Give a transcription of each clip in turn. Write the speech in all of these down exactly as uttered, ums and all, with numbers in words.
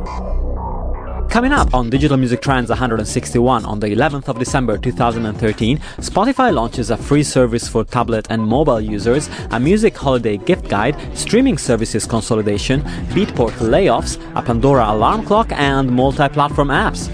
Coming up on Digital Music Trends one hundred sixty-one on the eleventh of December two thousand thirteen, Spotify launches a free service for tablet and mobile users, a music holiday gift guide, streaming services consolidation, Beatport layoffs, a Pandora alarm clock, and multi-platform apps.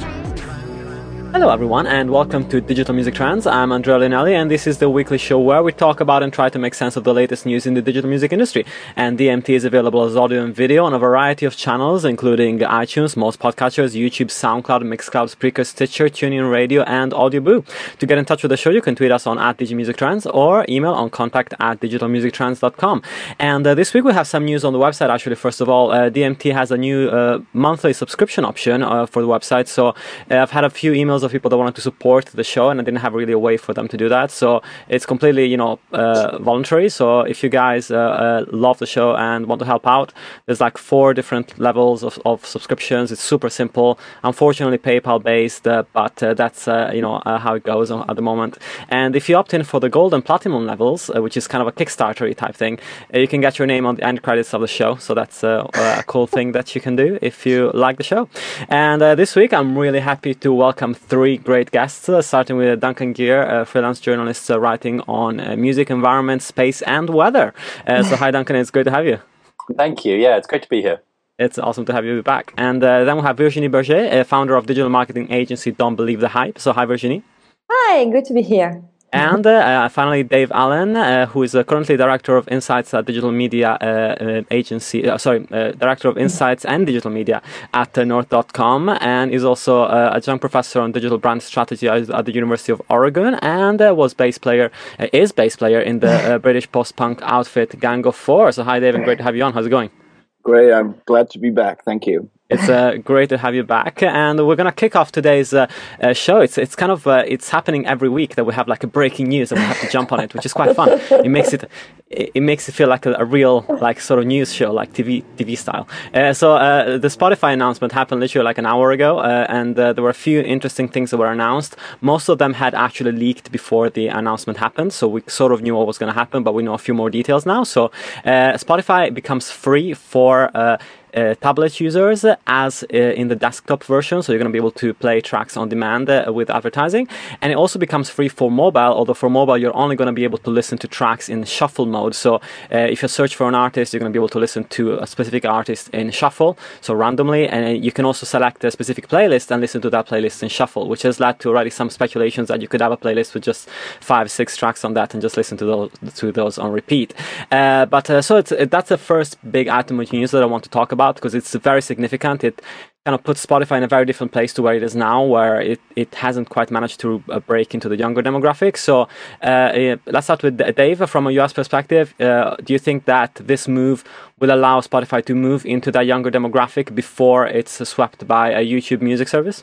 Hello everyone and welcome to Digital Music Trends. I'm Andrea Linelli and this is the weekly show where we talk about and try to make sense of the latest news in the digital music industry. And D M T is available as audio and video on a variety of channels including iTunes, most podcatchers, YouTube, SoundCloud, Mixcloud, Spreaker, Stitcher, TuneIn Radio and Audioboo. To get in touch with the show you can tweet us on at DigiMusicTrends or email on contact at digital music trends dot com. And uh, this week we have some news on the website actually. First of all, uh, D M T has a new uh, monthly subscription option uh, for the website. So uh, I've had a few emails of people that wanted to support the show and I didn't have really a way for them to do that, so it's completely you know uh, voluntary. So if you guys uh, uh, love the show and want to help out, there's like four different levels of, of subscriptions. It's super simple, unfortunately PayPal based, uh, but uh, that's uh, you know uh, how it goes at the moment. And if you opt in for the gold and platinum levels, uh, which is kind of a Kickstarter type thing, uh, you can get your name on the end credits of the show, so that's uh, a cool thing that you can do if you like the show. And uh, this week I'm really happy to welcome three great guests, uh, starting with Duncan Gear, a freelance journalist uh, writing on uh, music, environment, space and weather. Uh, so hi Duncan, it's great to have you. Thank you, yeah, it's great to be here. It's awesome to have you back. And uh, then we have Virginie Berger, uh, founder of digital marketing agency Don't Believe the Hype. So hi Virginie. Hi, good to be here. And uh, uh, finally, Dave Allen, uh, who is uh, currently director of insights at digital media uh, uh, agency. Uh, sorry, uh, director of insights and digital media at uh, north dot com, and is also uh, adjunct professor on digital brand strategy at, at the University of Oregon, and uh, was bass player, uh, is bass player in the uh, British post-punk outfit Gang of Four. So hi, Dave, and great to have you on. How's it going? Great, I'm glad to be back. Thank you. It's uh, great to have you back, and we're gonna kick off today's uh, uh, show. It's it's kind of uh, it's happening every week that we have like a breaking news and we have to jump on it, which is quite fun. It makes it it, it makes it feel like a, a real like sort of news show, like T V T V style. Uh, so uh, the Spotify announcement happened literally like an hour ago, uh, and uh, there were a few interesting things that were announced. Most of them had actually leaked before the announcement happened, so we sort of knew what was going to happen, but we know a few more details now. So uh, Spotify becomes free for uh, Uh, tablet users as uh, in the desktop version, so you're going to be able to play tracks on demand uh, with advertising, and it also becomes free for mobile, although for mobile you're only going to be able to listen to tracks in shuffle mode. So uh, if you search for an artist, you're going to be able to listen to a specific artist in shuffle, so randomly, and you can also select a specific playlist and listen to that playlist in shuffle, which has led to already some speculations that you could have a playlist with just five six tracks on that and just listen to those to those on repeat. Uh, but uh, so it's, it, that's the first big item of news that I want to talk about, because it's very significant. It kind of puts Spotify in a very different place to where it is now, where it, it hasn't quite managed to uh, break into the younger demographic. So uh, uh, let's start with Dave. From a U S perspective, uh, do you think that this move will allow Spotify to move into that younger demographic before it's uh, swept by a YouTube music service?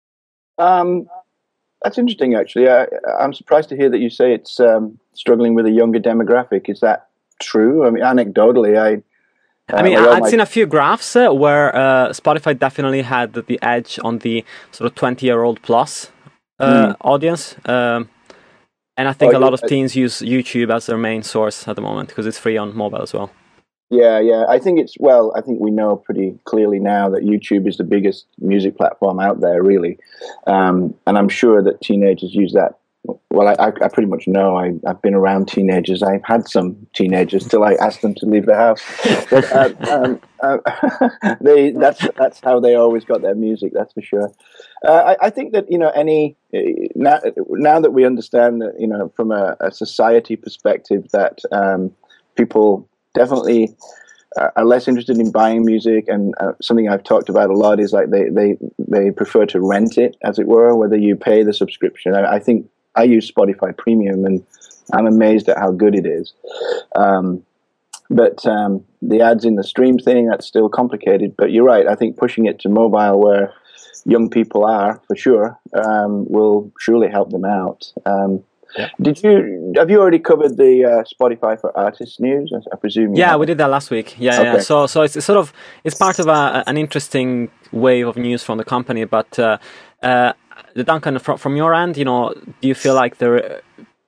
Um, that's interesting, actually. I, I'm surprised to hear that you say it's um, struggling with a younger demographic. Is that true? I mean, anecdotally, I I mean, uh, I'd seen a few graphs uh, where uh, Spotify definitely had the edge on the sort of twenty-year-old plus uh, mm. audience. Um, and I think oh, a lot of teens use YouTube as their main source at the moment because it's free on mobile as well. Yeah, yeah. I think it's, well, I think we know pretty clearly now that YouTube is the biggest music platform out there, really. Um, and I'm sure that teenagers use that. Well, I, I pretty much know. I, I've been around teenagers. I've had some teenagers till I asked them to leave the house. But, uh, um, uh, they, that's that's how they always got their music. That's for sure. Uh, I, I think that you know any now, now that we understand that you know from a, a society perspective that um, people definitely are less interested in buying music, and uh, something I've talked about a lot is like they they they prefer to rent it, as it were, whether you pay the subscription. I, I think. I use Spotify Premium, and I'm amazed at how good it is. Um, but um, the ads in the stream thing, that's still complicated. But you're right. I think pushing it to mobile, where young people are, for sure, um, will surely help them out. Um, yeah. Did you have you already covered the uh, Spotify for Artists news? I, I presume. You yeah, have. we did that last week. Yeah, okay. yeah. So, so it's, it's sort of it's part of a, an interesting wave of news from the company, but. Uh, uh, Duncan, from, from your end, you know, do you feel like there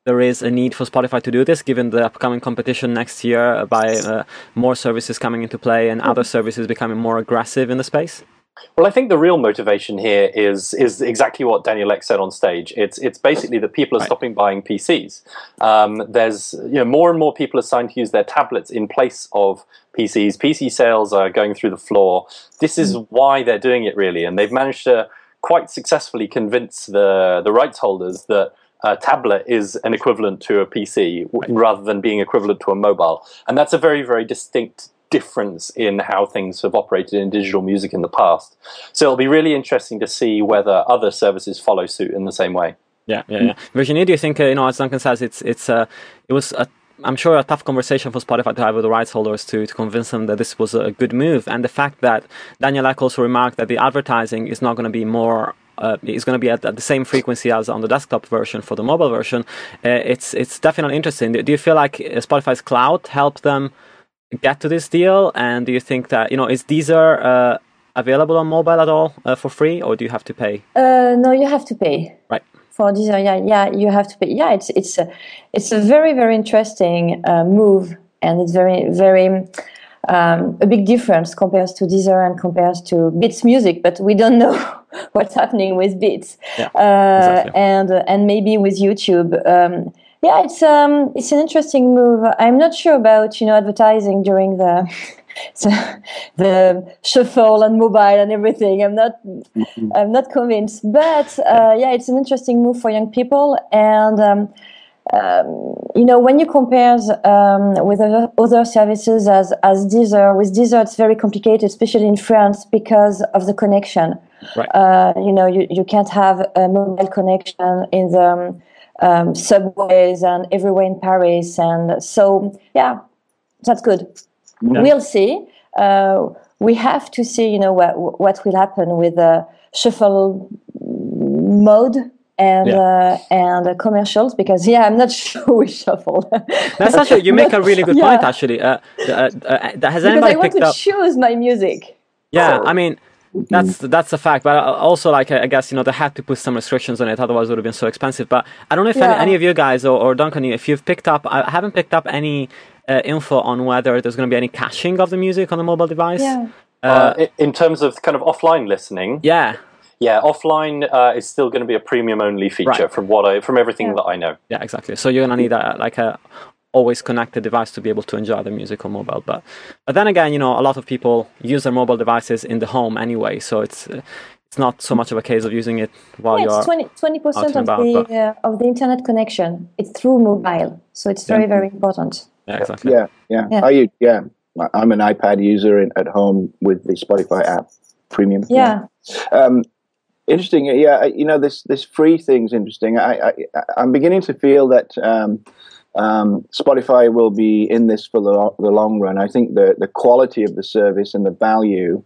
there is a need for Spotify to do this, given the upcoming competition next year by uh, more services coming into play and other services becoming more aggressive in the space? Well, I think the real motivation here is is exactly what Daniel Ek said on stage. It's it's basically that people are Right. stopping buying P Cs. Um, there's you know more and more people are starting to use their tablets in place of P Cs. P C sales are going through the floor. This is why they're doing it, really, and they've managed to quite successfully convince the the rights holders that a tablet is an equivalent to a P C rather than being equivalent to a mobile, and that's a very very distinct difference in how things have operated in digital music in the past. So it'll be really interesting to see whether other services follow suit in the same way. Yeah, yeah, yeah. Virginie, do you think, uh, you know, as Duncan says, it's it's uh, it was a, I'm sure a tough conversation for Spotify to have with the rights holders to to convince them that this was a good move, and the fact that Daniel Ek also remarked that the advertising is not going to be more. Uh, it's going to be at, at the same frequency as on the desktop version for the mobile version. Uh, it's it's definitely interesting. Do you feel like uh, Spotify's cloud helped them get to this deal? And do you think that, you know, is Deezer uh, available on mobile at all uh, for free, or do you have to pay? Uh, no, you have to pay. Right. For Deezer, yeah, yeah, you have to pay. Yeah, it's it's a it's a very very interesting uh, move, and it's very very um, a big difference compared to Deezer and compared to Beats Music. But we don't know what's happening with Beats, Yeah, uh, exactly. and uh, and maybe with YouTube. Um, Yeah, it's um, it's an interesting move. I'm not sure about you know advertising during the the, the shuffle and mobile and everything. I'm not I'm not convinced, but uh, yeah, it's an interesting move for young people. And um, um, you know, when you compare um, with other, other services as as Deezer, with Deezer it's very complicated, especially in France because of the connection. Right. Uh, you know, you you can't have a mobile connection in the um, Um, subways and everywhere in Paris, and so yeah, that's good. Yeah. We'll see. Uh, we have to see, you know, what what will happen with the shuffle mode and Yeah. uh, and uh, commercials, because yeah, I'm not sure we shuffle. That's actually, you make a really good Yeah. point, actually. Uh, uh, uh, has because anybody I want picked to up? choose my music. Yeah, So- I mean, that's that's a fact. But also, like, I guess, you know, they had to put some restrictions on it, otherwise it would have been so expensive. But I don't know if any, Yeah. any of you guys, or, or Duncan, if you've picked up, I haven't picked up any uh, info on whether there's going to be any caching of the music on the mobile device. Yeah. Uh, Uh, i- in terms of kind of offline listening, yeah, yeah, offline uh, is still going to be a premium only feature Right. from what I from everything Yeah. that I know. yeah, exactly. So you're going to need a, like a always connected device to be able to enjoy the music on mobile. But but then again, you know, a lot of people use their mobile devices in the home anyway, so it's uh, it's not so much of a case of using it while Yeah, you're it's twenty percent out and of about, the but- uh, of the internet connection. It's through mobile, so it's very very important. yeah, exactly. Yeah, yeah. Yeah. I use, yeah. I'm an iPad user in, at home with the Spotify app Premium. Yeah. Um, interesting. Yeah, I- you know, this this free thing's interesting. I, I I'm beginning to feel that um, um, Spotify will be in this for the lo- the long run. I think the the quality of the service and the value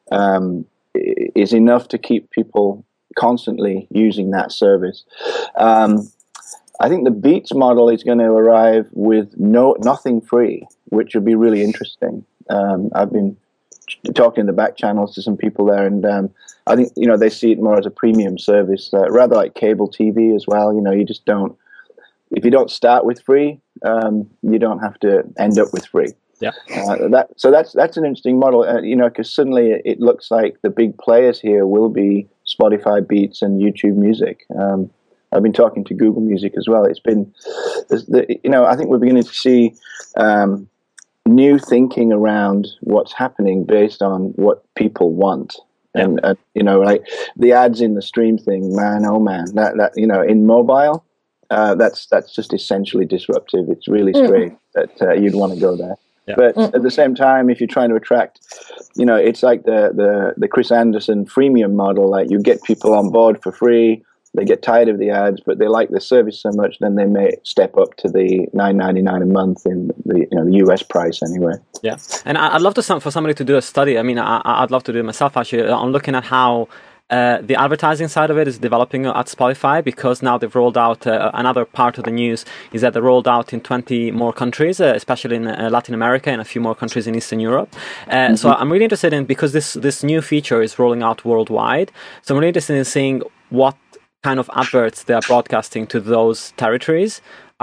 um, i- is enough to keep people constantly using that service. Um, I think the Beats model is going to arrive with no nothing free, which would be really interesting. Um, I've been talking in the back channels to some people there, and um, I think you know they see it more as a premium service, uh, rather like cable T V as well. You know, you just don't if you don't start with free, um, you don't have to end up with free. Yeah. Uh, that so that's that's an interesting model. Uh, you know, because suddenly it, it looks like the big players here will be Spotify, Beats, and YouTube Music. Um, I've been talking to Google Music as well. It's been, the, you know, I think we're beginning to see um, new thinking around what's happening based on what people want. Yeah. And, uh, you know, like the ads in the stream thing, man, oh man, that, that you know, in mobile, uh, that's that's just essentially disruptive. It's really strange mm. that uh, you'd want to go there. Yeah. But mm. at the same time, if you're trying to attract, you know, it's like the, the, the Chris Anderson freemium model, like you get people on board for free. They get tired of the ads, but they like the service so much, then they may step up to the nine ninety-nine a month in the you know the U S price anyway. Yeah, and I'd love to some, for somebody to do a study. I mean, I, I'd love to do it myself actually on looking at how uh, the advertising side of it is developing at Spotify, because now they've rolled out uh, another part of the news is that they rolled out in twenty more countries, uh, especially in uh, Latin America and a few more countries in Eastern Europe. Uh, mm-hmm. So I'm really interested in, because this this new feature is rolling out worldwide. So I'm really interested in seeing what kind of adverts they are broadcasting to those territories.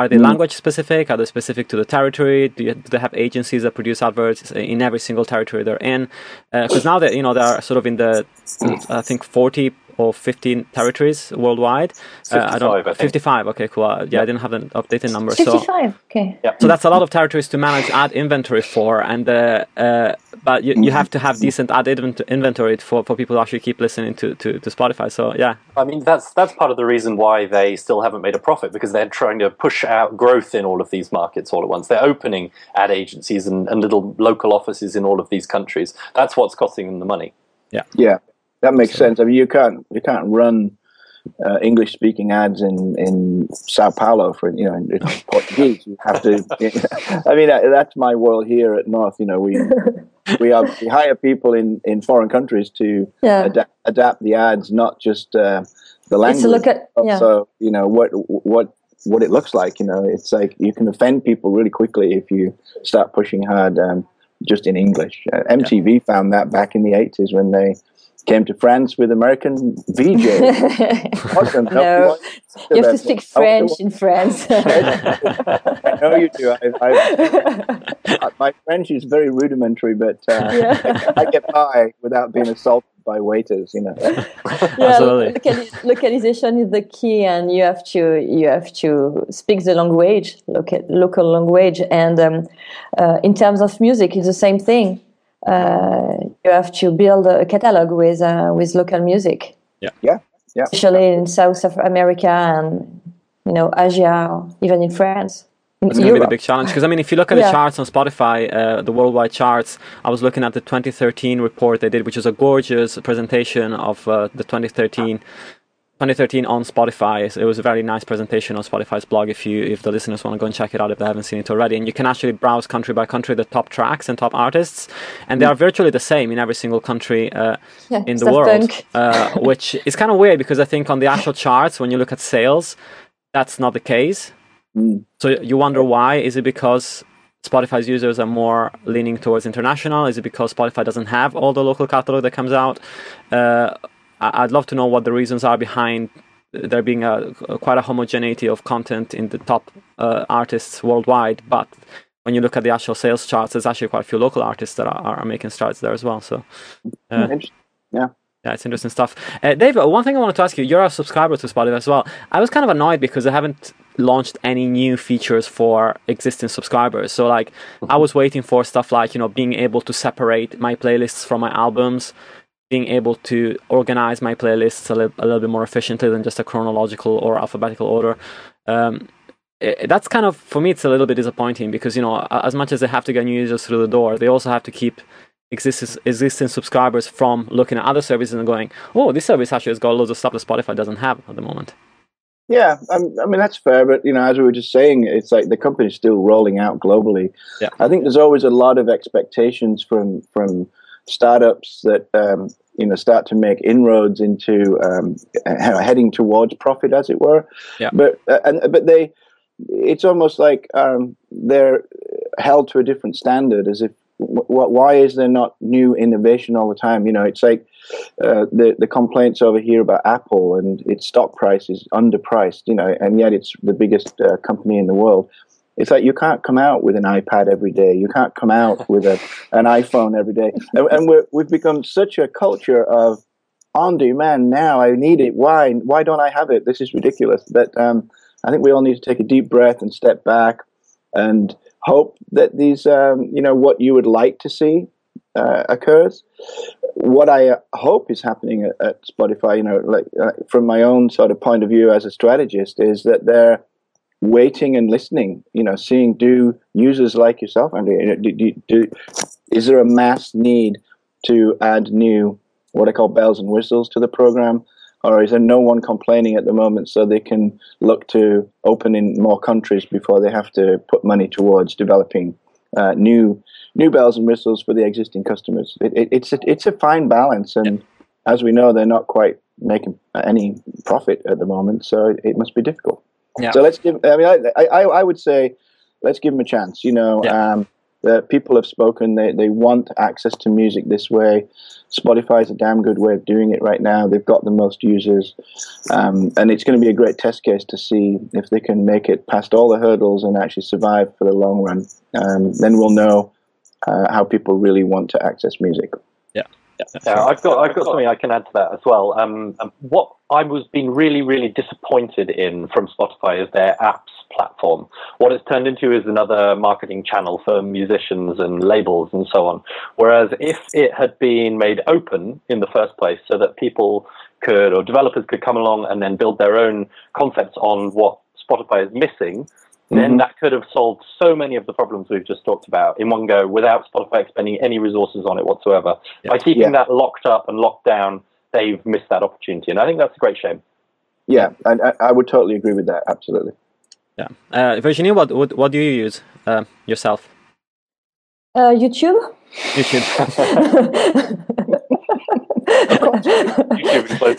Are they language specific? Are they specific to the territory? Do, you, do they have agencies that produce adverts in every single territory they're in? Because uh, now that you know they are sort of in the, I think forty or fifteen territories worldwide. fifty-five, uh, I don't, I think. fifty-five. Okay, cool. Uh, yeah, yep. I didn't have an updated number. fifty-five. So, okay. Yeah. So that's a lot of territories to manage ad inventory for, and uh, uh, but you, you have to have decent ad inventory for, for people to actually keep listening to, to, to Spotify. So yeah. I mean, that's that's part of the reason why they still haven't made a profit, because they're trying to push out growth in all of these markets all at once. They're opening ad agencies and, and little local offices in all of these countries. That's what's costing them the money. Yeah. Yeah. That makes sense. I mean, you can't you can't run uh, English speaking ads in, in Sao Paulo for you know in, in Portuguese. You have to. I mean, that, that's my world here at North. You know, we we have we hire people in, in foreign countries to yeah. adapt, adapt the ads, not just uh, the language. It's a look at yeah. Also, you know what what what it looks like. You know, it's like you can offend people really quickly if you start pushing hard um, just in English. Uh, M T V yeah. found that back in the eighties when they came to France with American V Js. Awesome. No, you, you have to speak French in France. I know you do. I, I, my French is very rudimentary, but uh, yeah. I get by without being assaulted by waiters. You know. Yeah, local, localization is the key, and you have to you have to speak the language, local local language, and um, uh, in terms of music, it's the same thing. Uh, you have to build a catalog with uh, with local music. Yeah, yeah, yeah. Especially in South America and you know Asia, or even in France. It's going to be the big challenge, because I mean, if you look at yeah. the charts on Spotify, uh, the worldwide charts, I was looking at the twenty thirteen report they did, which is a gorgeous presentation of uh, the twenty thirteen. twenty thirteen on Spotify. It was a very nice presentation on Spotify's blog if you if the listeners want to go and check it out if they haven't seen it already. And you can actually browse country by country the top tracks and top artists, and they are virtually the same in every single country uh, yeah, in the world, uh, which is kind of weird, because I think on the actual charts, when you look at sales, that's not the case. Mm. So you wonder why. Is it because Spotify's users are more leaning towards international? Is it because Spotify doesn't have all the local catalog that comes out? Uh, I'd love to know what the reasons are behind there being a, a quite a homogeneity of content in the top uh, artists worldwide. But when you look at the actual sales charts, there's actually quite a few local artists that are, are making strides there as well. So, uh, yeah. Yeah, it's interesting stuff. Uh, Dave, one thing I wanted to ask you, you're a subscriber to Spotify as well. I was kind of annoyed because they haven't launched any new features for existing subscribers. So like, I was waiting for stuff like, you know, being able to separate my playlists from my albums, being able to organize my playlists a, li- a little bit more efficiently than just a chronological or alphabetical order. Um, it, that's kind of, for me, it's a little bit disappointing because, you know, as much as they have to get new users through the door, they also have to keep existing, existing subscribers from looking at other services and going, oh, this service actually has got loads of stuff that Spotify doesn't have at the moment. Yeah, um, I mean, that's fair. But, you know, as we were just saying, it's like the company's still rolling out globally. Yeah. I think there's always a lot of expectations from from startups that, um, you know, start to make inroads into um, heading towards profit, as it were. Yeah. But, uh, and, but they, it's almost like um, they're held to a different standard, as if, why is there not new innovation all the time? You know, it's like uh, the the complaints over here about Apple and its stock price is underpriced, you know, and yet it's the biggest uh, company in the world. It's like you can't come out with an iPad every day. You can't come out with a, an iPhone every day. And, and we're, we've become such a culture of on demand now. I need it. Why? Why don't I have it? This is ridiculous. But um, I think we all need to take a deep breath and step back and hope that these, um, you know, what you would like to see uh, occurs. What I uh, hope is happening at, at Spotify, you know, like uh, from my own sort of point of view as a strategist, is that they're waiting and listening. You know, seeing, do users like yourself, and do, do, do, is there a mass need to add new, what I call bells and whistles to the program? Or is there no one complaining at the moment, so they can look to open in more countries before they have to put money towards developing uh, new new bells and whistles for the existing customers? It, it, it's a, it's a fine balance, and yeah. as we know, they're not quite making any profit at the moment, so it, it must be difficult. Yeah. So let's give. I mean, I, I I would say let's give them a chance. You know, yeah. um, The people have spoken. They they want access to music this way. Spotify is a damn good way of doing it right now. They've got the most users, um, and it's going to be a great test case to see if they can make it past all the hurdles and actually survive for the long run. Um, then we'll know uh, how people really want to access music. Yeah. Yeah, I've got I've got something I can add to that as well. Um, what I was being really really disappointed in from Spotify is their apps platform. What it's turned into is another marketing channel for musicians and labels and so on. Whereas if it had been made open in the first place, so that people could or developers could come along and then build their own concepts on what Spotify is missing, then that could have solved so many of the problems we've just talked about in one go without Spotify expending any resources on it whatsoever. Yeah. By keeping yeah. that locked up and locked down, they've missed that opportunity. And I think that's a great shame. Yeah, and I, I would totally agree with that. Absolutely. Yeah. Uh, Virginie, what, what what do you use uh, yourself? Uh, YouTube. YouTube. YouTube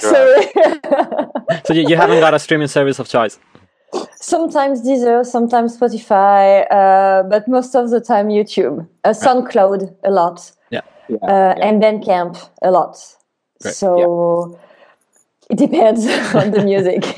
Sorry. So you, you haven't got a streaming service of choice? Sometimes Deezer, sometimes Spotify, uh, but most of the time YouTube. Uh, SoundCloud a lot. Yeah. Uh, yeah. And Bandcamp a lot. Great. So yeah. It depends on the music.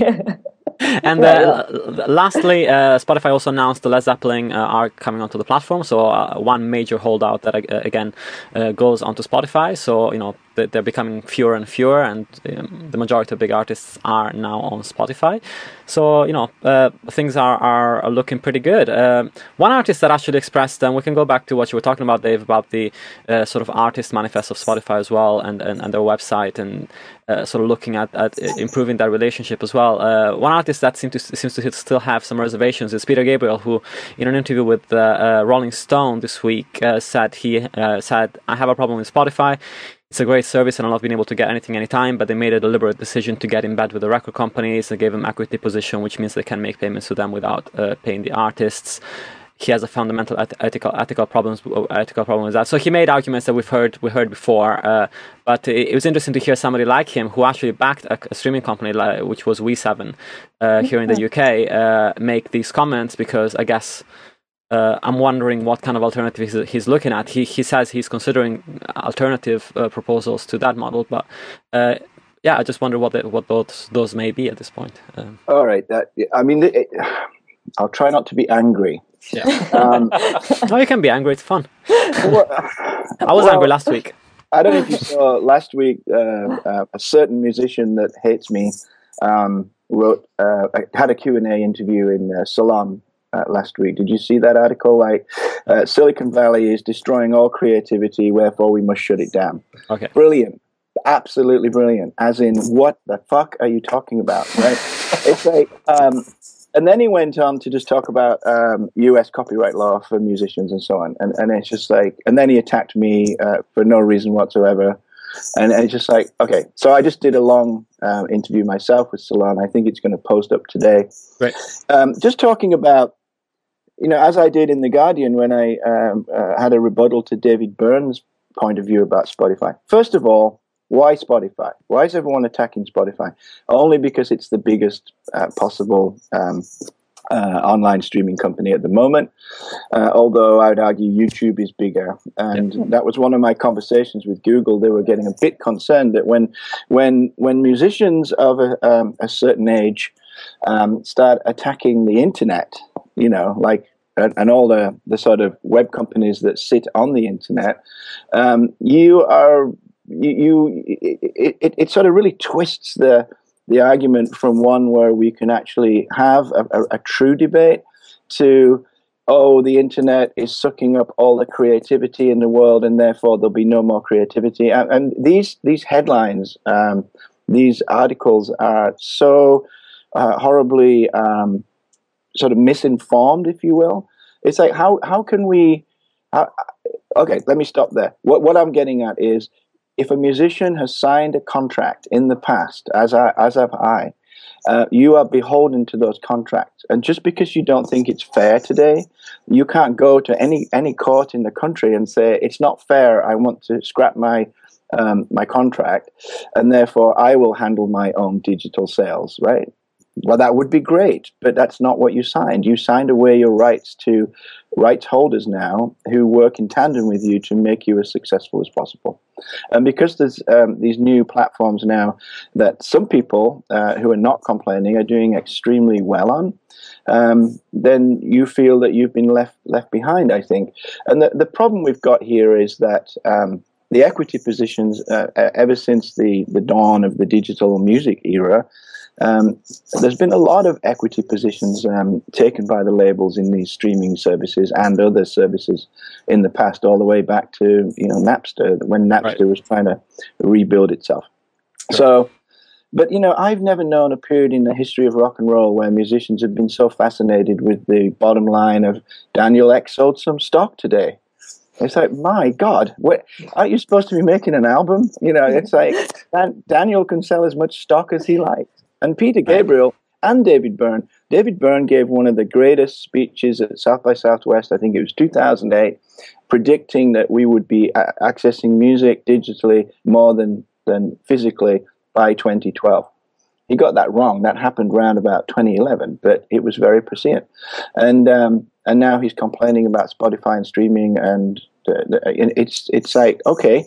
And uh, yeah. lastly, uh, Spotify also announced the Led Zeppelin uh, are coming onto the platform. So uh, one major holdout that uh, again uh, goes onto Spotify. So you know they're becoming fewer and fewer, and um, the majority of big artists are now on Spotify. So you know uh, things are, are looking pretty good. Uh, one artist that actually expressed, and we can go back to what you were talking about, Dave, about the uh, sort of artist manifest of Spotify as well, and, and, and their website, and uh, sort of looking at, at improving that relationship as well. Uh, one artist that seems to seems to still have some reservations is Peter Gabriel, who in an interview with uh, uh, Rolling Stone this week uh, said he uh, said I have a problem with Spotify. It's a great service and I've not been able to get anything anytime, but they made a deliberate decision to get in bed with the record companies. They gave them equity position, which means they can make payments to them without uh, paying the artists. He has a fundamental eth- ethical ethical problems ethical problem with that. So he made arguments that we've heard we heard before, uh, but it, it was interesting to hear somebody like him who actually backed a, a streaming company like, which was We seven uh, here in the U K uh, make these comments, because I guess. Uh, I'm wondering what kind of alternatives he's, he's looking at. He he says he's considering alternative uh, proposals to that model, but uh, yeah, I just wonder what the, what those those may be at this point. Um, All right, that I mean, it, I'll try not to be angry. Yeah. Um, no, you can be angry. It's fun. Well, I was well, angry last week. I don't know if you saw last week. Uh, uh, a certain musician that hates me um, wrote uh, had a Q and A interview in uh, Salon. Uh, last week. Did you see that article? Like, uh, Silicon Valley is destroying all creativity, wherefore we must shut it down. Okay. Brilliant. Absolutely brilliant. As in, what the fuck are you talking about? Right? It's like, um, and then he went on to just talk about um, U S copyright law for musicians and so on. And, and it's just like, and then he attacked me uh, for no reason whatsoever. And it's just like, okay, so I just did a long uh, interview myself with Salon. I think it's going to post up today. Right. Um, just talking about, you know, as I did in The Guardian when I um, uh, had a rebuttal to David Byrne's point of view about Spotify. First of all, why Spotify? Why is everyone attacking Spotify? Only because it's the biggest uh, possible um, uh, online streaming company at the moment. Uh, although I would argue YouTube is bigger. And yep. that was one of my conversations with Google. They were getting a bit concerned that when when when musicians of a, um, a certain age um, start attacking the internet, you know, like, and, and all the, the sort of web companies that sit on the internet, um, you are, you, you it, it, it sort of really twists the the argument from one where we can actually have a, a, a true debate to, oh, the internet is sucking up all the creativity in the world and therefore there'll be no more creativity. And, and these, these headlines, um, these articles are so uh, horribly, um, sort of misinformed, if you will. It's like, how how can we? How, okay, let me stop there. What what I'm getting at is, if a musician has signed a contract in the past, as I as have I, uh, you are beholden to those contracts. And just because you don't think it's fair today, you can't go to any any court in the country and say it's not fair. I want to scrap my um, my contract, and therefore I will handle my own digital sales. Right? well, that would be great, but that's not what you signed. You signed away your rights to rights holders now who work in tandem with you to make you as successful as possible. And because there's um, these new platforms now that some people uh, who are not complaining are doing extremely well on, um, then you feel that you've been left left behind, I think. And the, the problem we've got here is that um, the equity positions, uh, ever since the, the dawn of the digital music era, Um, there's been a lot of equity positions um, taken by the labels in these streaming services and other services in the past, all the way back to you know Napster, when Napster right. was trying to rebuild itself. Sure. So, but you know, I've never known a period in the history of rock and roll where musicians have been so fascinated with the bottom line of Daniel Ek sold some stock today. It's like, my God, what, aren't you supposed to be making an album? You know, it's like Dan, Daniel can sell as much stock as he likes. And Peter Gabriel and David Byrne. David Byrne gave one of the greatest speeches at South by Southwest, I think it was two thousand eight, predicting that we would be a- accessing music digitally more than, than physically by twenty twelve. He got that wrong. That happened around about twenty eleven, but it was very prescient. And um, and now he's complaining about Spotify and streaming, and uh, it's it's like, okay,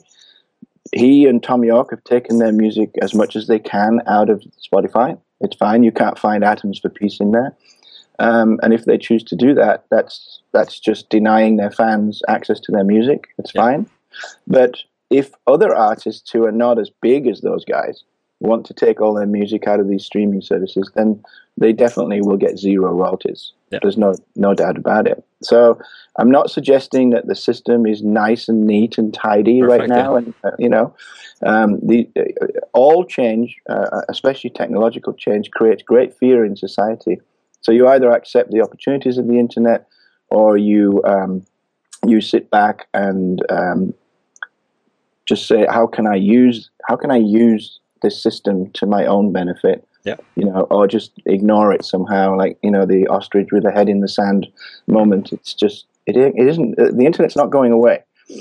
he and Tom York have taken their music as much as they can out of Spotify. It's fine. You can't find Atoms for Peace in there. Um, and if they choose to do that, that's that's just denying their fans access to their music. It's yeah. fine. But if other artists who are not as big as those guys want to take all their music out of these streaming services, then they definitely will get zero royalties. Yeah. There's no no doubt about it. So I'm not suggesting that the system is nice and neat and tidy Perfect, right now. Yeah. And uh, you know, um, the uh, all change, uh, especially technological change, creates great fear in society. So you either accept the opportunities of the internet, or you um, you sit back and um, just say, how can I use how can I use this system to my own benefit? Yeah. You know, or just ignore it somehow, like, you know, the ostrich with the head in the sand moment. It's just, it, it isn't, the internet's not going away.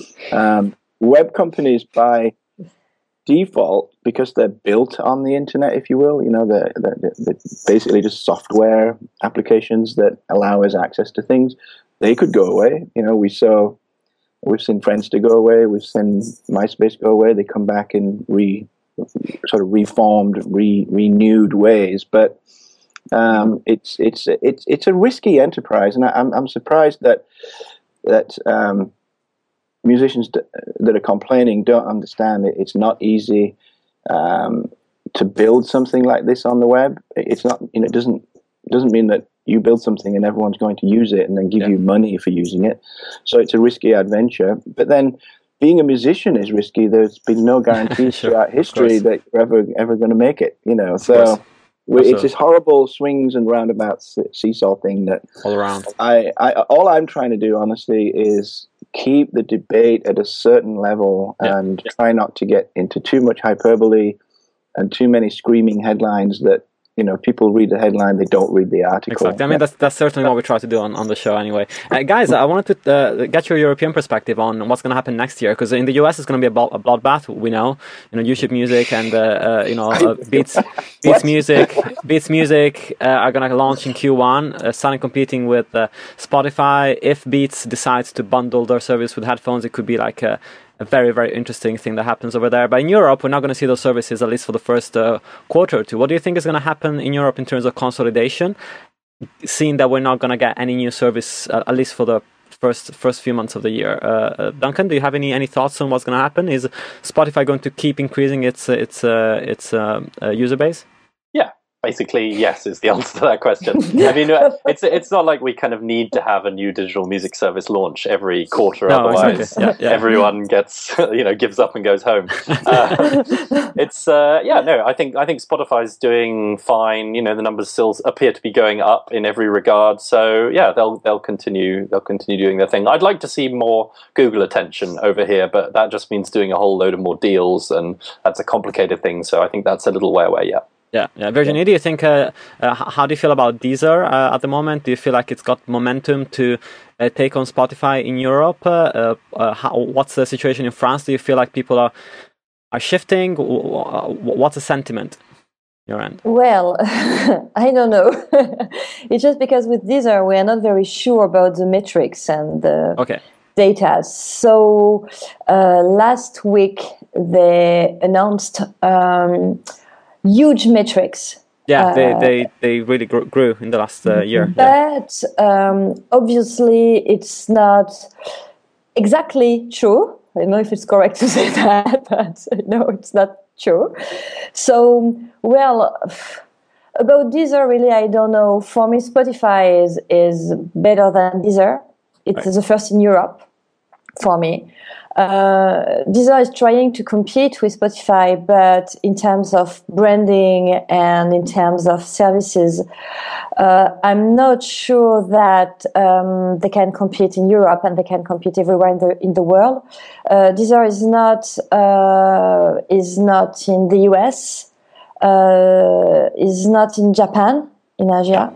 Um, web companies, by default, because they're built on the internet, if you will, you know, they're, they're, they're basically just software applications that allow us access to things. They could go away. You know, we saw, we've seen Friendster go away, we've seen MySpace go away. They come back in re sort of reformed, re, renewed ways, but um, it's it's it's it's a risky enterprise, and I, I'm I'm surprised that that um, musicians d- that are complaining don't understand it. It's not easy um, to build something like this on the web. It's not, you know, it doesn't doesn't mean that you build something and everyone's going to use it and then give yeah. you money for using it. So it's a risky adventure, but then, being a musician is risky. There's been no guarantee sure, throughout history that you're ever ever going to make it. You know, so we, it's this horrible swings and roundabouts seesaw thing that all around. I, I all I'm trying to do, honestly, is keep the debate at a certain level yeah. and yeah. try not to get into too much hyperbole and too many screaming headlines that, you know, people read the headline, they don't read the article. Exactly. I mean, that's that's certainly what we try to do on, on the show anyway. Uh, guys, I wanted to uh, get your European perspective on what's going to happen next year, because in the U S it's going to be a, blo- a bloodbath. We know, you know, YouTube Music and uh, uh, you know uh, Beats Beats Music Beats Music uh, are going to launch in Q one, uh, starting competing with uh, Spotify. If Beats decides to bundle their service with headphones, it could be like a a very, very interesting thing that happens over there. But in Europe, we're not going to see those services, at least for the first uh, quarter or two. What do you think is going to happen in Europe in terms of consolidation, seeing that we're not going to get any new service, uh, at least for the first first few months of the year? Uh, uh, Duncan, do you have any, any thoughts on what's going to happen? Is Spotify going to keep increasing its, uh, its, uh, its uh, uh, user base? Yeah. Basically, yes, is the answer to that question. I mean, it's it's not like we kind of need to have a new digital music service launch every quarter. No, otherwise, exactly. yeah, yeah. everyone gets, you know, gives up and goes home. Uh, it's uh, yeah, no, I think I think Spotify's doing fine. You know, the numbers still appear to be going up in every regard. So yeah, they'll they'll continue they'll continue doing their thing. I'd like to see more Google attention over here, but that just means doing a whole load of more deals, and that's a complicated thing. So I think that's a little way away yet. Yeah, yeah. Virginie, do you think, uh, uh, how do you feel about Deezer uh, at the moment? Do you feel like it's got momentum to uh, take on Spotify in Europe? Uh, uh, how, what's the situation in France? Do you feel like people are are shifting? What's the sentiment? your end? Well, I don't know. It's just because with Deezer, we are not very sure about the metrics and the Okay. data. So uh, last week, they announced um, huge metrics. Yeah, they, Uh, they, they really grew, grew in the last uh, year. Yeah. But um, obviously, it's not exactly true. I don't know if it's correct to say that, but no, it's not true. So, well, about Deezer, really, I don't know. For me, Spotify is, is better than Deezer. It's Right. the first in Europe for me. Uh, Deezer is trying to compete with Spotify, but in terms of branding and in terms of services, uh, I'm not sure that um, they can compete in Europe and they can compete everywhere in the in the world. Uh, Deezer is not uh, is not in the U S, uh, is not in Japan, in Asia.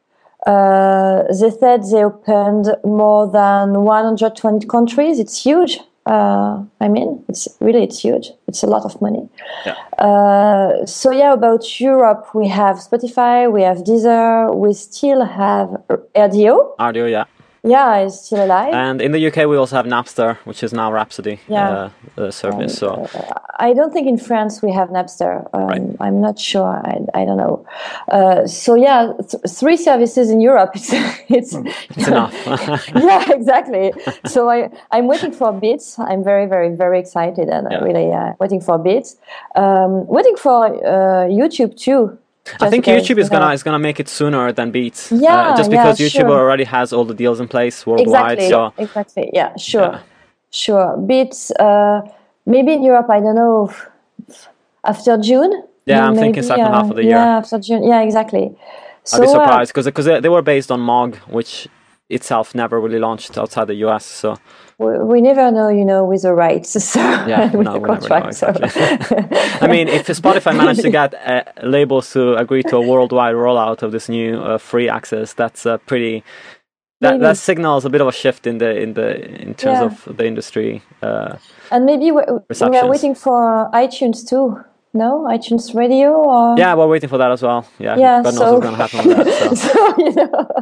Uh, they said they opened more than one hundred twenty countries. It's huge. Uh, I mean, it's really, it's huge. It's a lot of money. Yeah. Uh, so yeah, about Europe, we have Spotify, we have Deezer, we still have R D O. R D O, yeah. Yeah, it's still alive. And in the U K, we also have Napster, which is now Rhapsody Yeah. uh, the service. So I don't think in France we have Napster. Um, Right. I'm not sure. I, I don't know. Uh, so yeah, th- three services in Europe. It's it's, it's enough. yeah, exactly. So I I'm waiting for Beats. I'm very very very excited and Yeah. uh, really uh, waiting for Beats. Um, waiting for uh, YouTube too. I think because, YouTube is you know, gonna is gonna make it sooner than Beats. Yeah, uh, just yeah, because YouTube sure. already has all the deals in place worldwide. Exactly. So Exactly. Yeah. Sure. Yeah. Sure. Beats. Uh, maybe in Europe. I don't know. After June. Yeah, I'm maybe, thinking second uh, half of the year. Yeah, after June. Yeah, exactly. So, I'd be uh, surprised because because they, they were based on Mog, which itself never really launched outside the U S. So we, we never know, you know, with the rights. So yeah, with no, the we never know contract. So. exactly. I mean, if Spotify managed to get uh, labels to agree to a worldwide rollout of this new uh, free access, that's uh, pretty. That Maybe. that signals a bit of a shift in the in the in terms Yeah. of the industry. Uh, And maybe we, we are Receptions. waiting for iTunes too. No, iTunes Radio or yeah, we're waiting for that as well. Yeah, Yeah, God knows so- what's going to happen with that. So, so you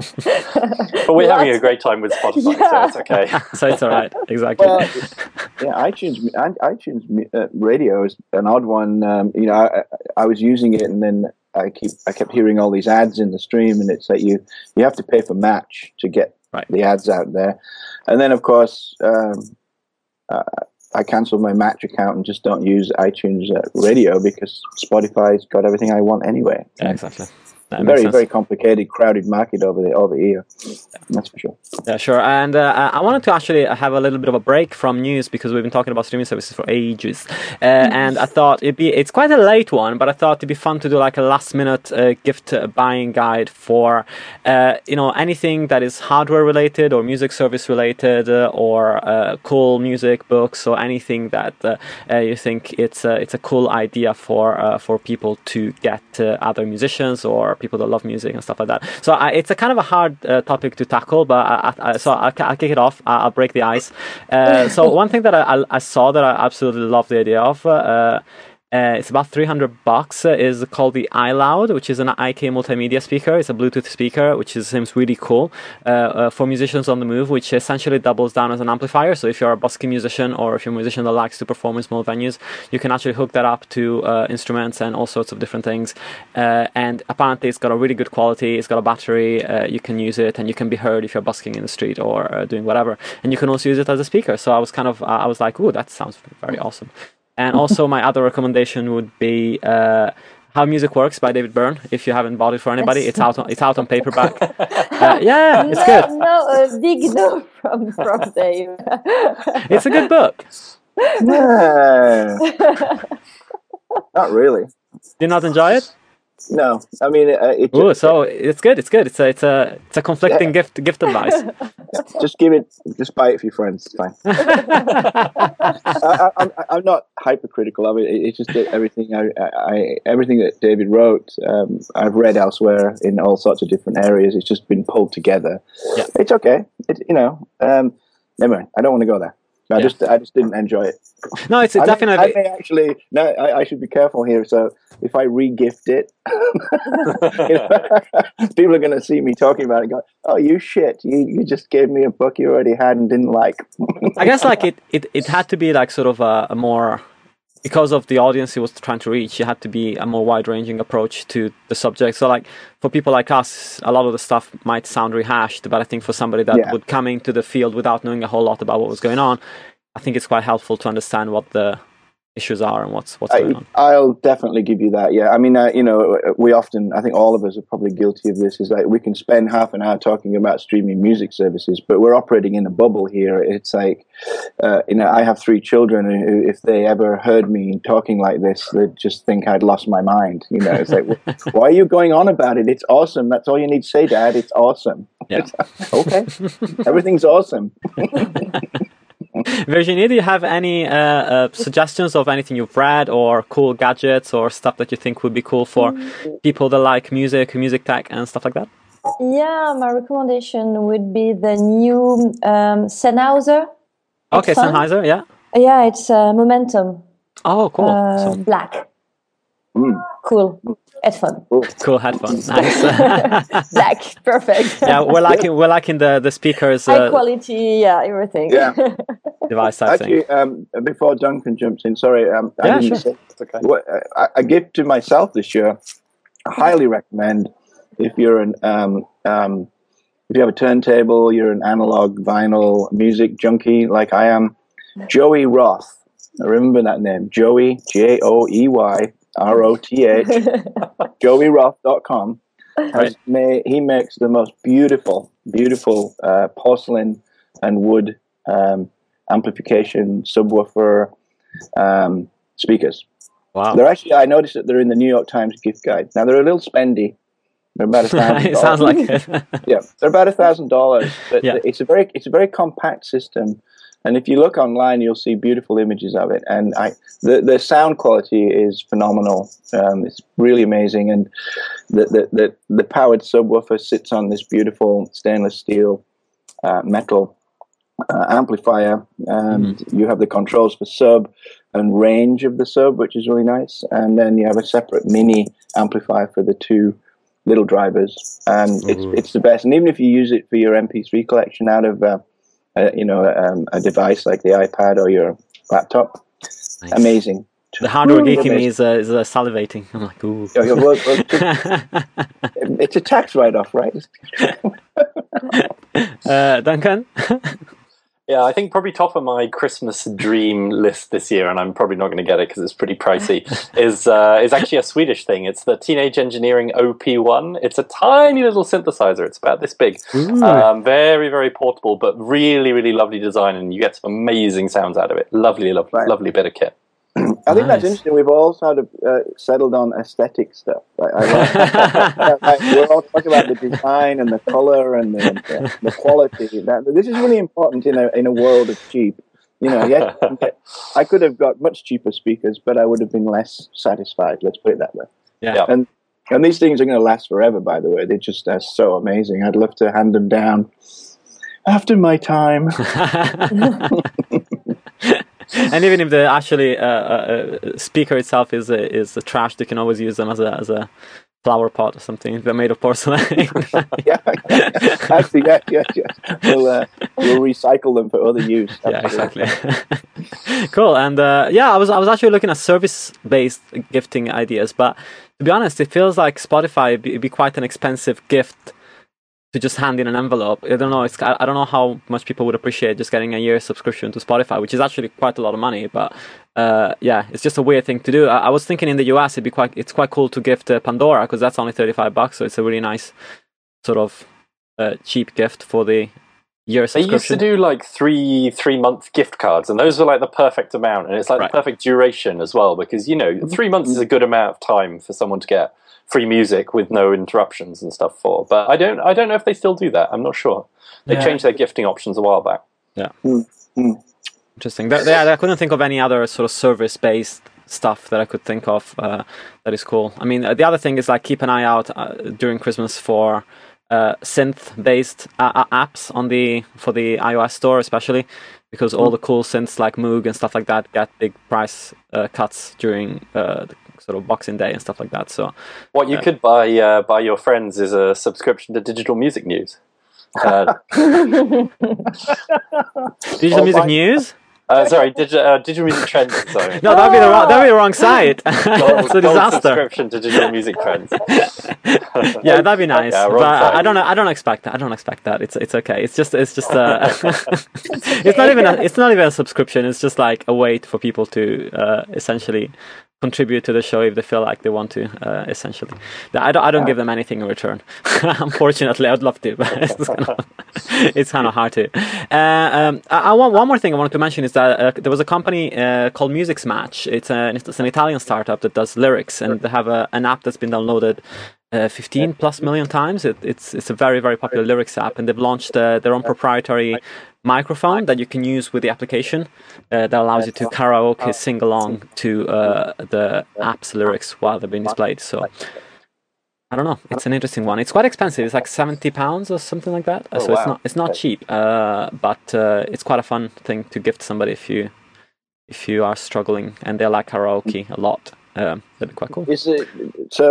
know. But we're having What? a great time with Spotify, Yeah. so it's okay. so it's all right. Exactly. Well, yeah, iTunes iTunes uh, Radio is an odd one. Um, you know, I, I was using it, and then I keep I kept hearing all these ads in the stream, and it's that you you have to pay for Match to get Right. the ads out there, and then of course um, uh, I cancelled my Match account and just don't use iTunes uh, Radio because Spotify's got everything I want anyway. Yeah, exactly. That makes Very sense. very complicated, crowded market over the over here. That's for sure. Yeah, sure. And uh, I wanted to actually have a little bit of a break from news because we've been talking about streaming services for ages, uh, and I thought it'd be it's quite a late one, but I thought it'd be fun to do like a last minute uh, gift buying guide for uh, you know anything that is hardware related or music service related uh, or uh, cool music books or anything that uh, uh, you think it's uh, it's a cool idea for uh, for people to get uh, other musicians or people that love music and stuff like that. So I, it's a kind of a hard uh, topic to tackle, but I, I, so I'll, I'll kick it off. I'll break the ice. Uh, so one thing that I, I saw that I absolutely love the idea of, uh, uh, it's about three hundred bucks, uh, is called the iLoud, which is an I K multimedia speaker. It's a Bluetooth speaker, which is, seems really cool uh, uh, for musicians on the move, which essentially doubles down as an amplifier. So if you're a busking musician or if you're a musician that likes to perform in small venues, you can actually hook that up to uh, instruments and all sorts of different things. Uh, and apparently it's got a really good quality. It's got a battery. Uh, you can use it and you can be heard if you're busking in the street or uh, doing whatever. And you can also use it as a speaker. So I was kind of, uh, I was like, ooh, that sounds very awesome. And also my other recommendation would be uh, How Music Works by David Byrne. If you haven't bought it for anybody, it's out on, it's out on paperback. uh, yeah, it's no, good. No, a big no from from Dave. It's a good book. Yeah. Not really. Did you not enjoy it? No, I mean uh, it. Ooh, Just, so it's good. It's good. It's a it's a it's a conflicting Yeah. gift gift advice. just give it. Just buy it for your friends. It's fine. I, I, I'm, I'm not hypercritical of it. It- It's just that everything I, I everything that David wrote, um, I've read elsewhere in all sorts of different areas. It's just been pulled together. Yeah. It's okay. It, you know. Um, never mind. I don't want to go there. I Yeah. just I just didn't enjoy it. No, it's I definitely. May, I may actually no. I, I should be careful here. So if I re-gift it, you know, people are going to see me talking about it. And go, oh, you shit! You you just gave me a book you already had and didn't like. I guess like it, it, it had to be like sort of a, a more, because of the audience it was trying to reach, it had to be a more wide-ranging approach to the subject. So like for people like us, a lot of the stuff might sound rehashed, but I think for somebody that Yeah. would come into the field without knowing a whole lot about what was going on, I think it's quite helpful to understand what the issues are and what's what's going I, on. I'll definitely give you that. Yeah, I mean, uh, you know, we often, I think all of us are probably guilty of this. Is like we can spend half an hour talking about streaming music services, but we're operating in a bubble here. It's like, uh, you know, I have three children, and if they ever heard me talking like this, they'd just think I'd lost my mind. You know, it's like, why are you going on about it? It's awesome. That's all you need to say, Dad. It's awesome. Yeah. Okay, everything's awesome. Virginie, do you have any uh, uh, suggestions of anything you've read or cool gadgets or stuff that you think would be cool for people that like music, music tech and stuff like that? Yeah, my recommendation would be the new um, Sennheiser. Okay, headphone. Sennheiser, yeah. Yeah, it's uh, Momentum Oh, cool. uh, So, black. Mm. Cool headphone. cool headphone. Nice. Black, perfect. Yeah, we're liking we're liking the the speakers High uh, quality, yeah, everything. Yeah. device type thing. Actually, um, before Duncan jumps in, sorry, um, I Yeah, didn't sure. say. It's okay. What, I, I give to myself this year. I highly recommend if you're an um, um, if you have a turntable, you're an analog vinyl music junkie like I am. Joey Roth, I remember that name, Joey J O E Y R O T H, joey roth dot com. Right. Made, he makes the most beautiful, beautiful uh, porcelain and wood um, amplification subwoofer um, speakers. Wow. They're actually, I noticed that they're in the New York Times gift guide. Now they're a little spendy. They're about a thousand. It sounds like it. Yeah, they're about a thousand dollars. But Yeah. it's a very, it's a very compact system. And if you look online, you'll see beautiful images of it. And I, the the sound quality is phenomenal. Um, it's really amazing. And the the the, the powered subwoofer sits on this beautiful stainless steel uh, metal uh, amplifier. And Mm-hmm. you have the controls for sub and range of the sub, which is really nice. And then you have a separate mini amplifier for the two little drivers. And it's Ooh. it's the best. And even if you use it for your M P three collection out of uh, Uh, you know, um, a device like the iPad or your laptop. Nice. Amazing. The hardware geek in me Amazing. is uh, is uh, salivating. I'm like, ooh. Yeah, yeah, well, well, it's- It's a tax write-off, right? uh, Duncan. Yeah, I think probably top of my Christmas dream list this year, and I'm probably not going to get it because it's pretty pricey, is uh, is actually a Swedish thing. It's the Teenage Engineering O P one. It's a tiny little synthesizer. It's about this big. Ooh. Um, very, very portable, but really, really lovely design, and you get some amazing sounds out of it. Lovely, lovely, Right. lovely bit of kit. I think that's Nice. interesting. We've all sort of uh, settled on aesthetic stuff. Like, I like, like, we're all talking about the design and the color and the, the, the quality. That, this is really important in a in a world of cheap. You know, yes, you can get- I could have got much cheaper speakers, but I would have been less satisfied. Let's put it that way. Yeah. Yeah. And and these things are going to last forever. By the way, they just are so amazing. I'd love to hand them down after my time. And even if the actually uh, uh, speaker itself is uh, is a trash, you can always use them as a as a flower pot or something. They're made of porcelain. yeah, actually, yeah, yeah, yeah. We'll uh, we'll recycle them for other use. Yeah, Absolutely. exactly. Cool. And uh, yeah, I was I was actually looking at service-based gifting ideas, but to be honest, it feels like Spotify would be, it'd be quite an expensive gift to just hand in an envelope. I don't know. It's I, I don't know how much people would appreciate just getting a year subscription to Spotify, which is actually quite a lot of money. But uh, yeah, it's just a weird thing to do. I, I was thinking in the U S it'd be quite it's quite cool to gift uh, Pandora because that's only thirty-five bucks, so it's a really nice sort of uh, cheap gift for the year They subscription. used to do like three three month gift cards, and those were like the perfect amount, and it's like Right. the perfect duration as well, because you know three months is a good amount of time for someone to get free music with no interruptions and stuff for. But I don't I don't know if they still do that. I'm not sure. They Yeah. changed their gifting options a while back. Interesting. There, there, I couldn't think of any other sort of service-based stuff that I could think of uh, that is cool. I mean, uh, the other thing is like keep an eye out uh, during Christmas for uh, synth-based uh, uh, apps on the for the iOS store, especially. because all the cool synths like Moog and stuff like that get big price uh, cuts during uh, the sort of Boxing Day and stuff like that. So what you uh, could buy uh, buy your friends is a subscription to Digital Music News. Uh, Digital Oh, Music my- News? uh, sorry, Digital uh, Digital Music Trends. Sorry. No, that'd be the wrong, that'd be the wrong site. Gold, It's a gold disaster. subscription to Digital Music Trends. Yeah, that'd be nice. Yeah, but wrong site. I don't know. I don't expect that. I don't expect that. It's it's okay. It's just it's just uh, it's not even a, it's not even a subscription. It's just like a way for people to uh, essentially contribute to the show if they feel like they want to. Uh, essentially, I don't I don't give them anything in return. Unfortunately, I'd love to, but it's kind of, it's kind of hard to. Uh, um, I, I want one more thing I wanted to mention is that uh, there was a company uh, called Music Match. It's an it's an Italian startup that does lyrics, and they have a, an app that's been downloaded Uh, fifteen plus million times. It, it's it's a very very popular lyrics app, and they've launched uh, their own proprietary microphone that you can use with the application uh, that allows you to karaoke sing along to uh, the app's lyrics while they're being displayed. So I don't know. It's an interesting one. It's quite expensive. It's like seventy pounds or something like that. Uh, Oh, so it's wow. not it's not cheap, uh, but uh, it's quite a fun thing to gift somebody if you if you are struggling and they like karaoke a lot. Um, that'd be quite cool. Is it so?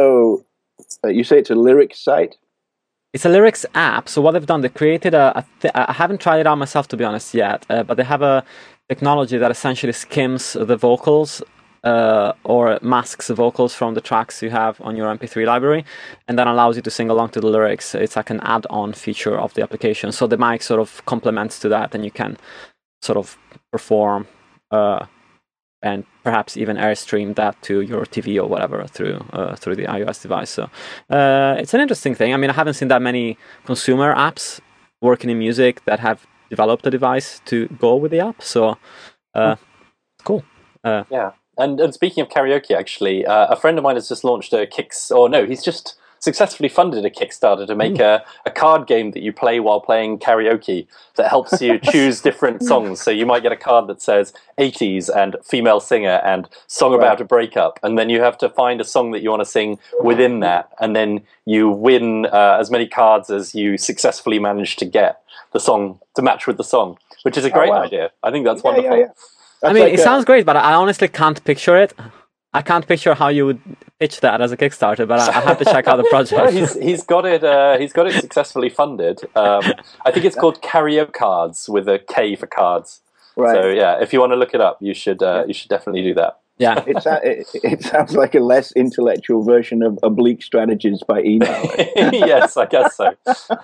Uh, you say it's a lyric site? It's a lyrics app. So what they've done, they created a. a th- I haven't tried it out myself to be honest yet, uh, but they have a technology that essentially skims the vocals uh, or masks the vocals from the tracks you have on your M P three library, and then allows you to sing along to the lyrics. It's like an add-on feature of the application. So the mic sort of complements to that, and you can sort of perform. Uh, and perhaps even airstream that to your T V or whatever through uh, through the iOS device. So uh, it's an interesting thing. I mean, I haven't seen that many consumer apps working in music that have developed a device to go with the app. So uh, cool. Uh, Yeah, and and speaking of karaoke, actually, uh, a friend of mine has just launched a Kicks, or no, he's just successfully funded a Kickstarter to make a, a card game that you play while playing karaoke that helps you choose different songs. So you might get a card that says eighties and female singer and song about Right. a breakup, and then you have to find a song that you want to sing within that, and then you win uh, as many cards as you successfully manage to get the song to match with the song, which is a great wow. idea. I think that's Yeah, wonderful. yeah, yeah. I That's mean, like it a- sounds great, but I honestly can't picture it. I can't picture how you would pitch that as a Kickstarter, but I, I have to check out the Well, project. he's he's got it. Uh, he's got it successfully funded. Um, I think it's called Karaoke Cards with a K for cards. Right. So yeah, if you want to look it up, you should uh, you should definitely do that. Yeah. It, sa- it, it sounds like a less intellectual version of Oblique Strategies by email. Yes, I guess so.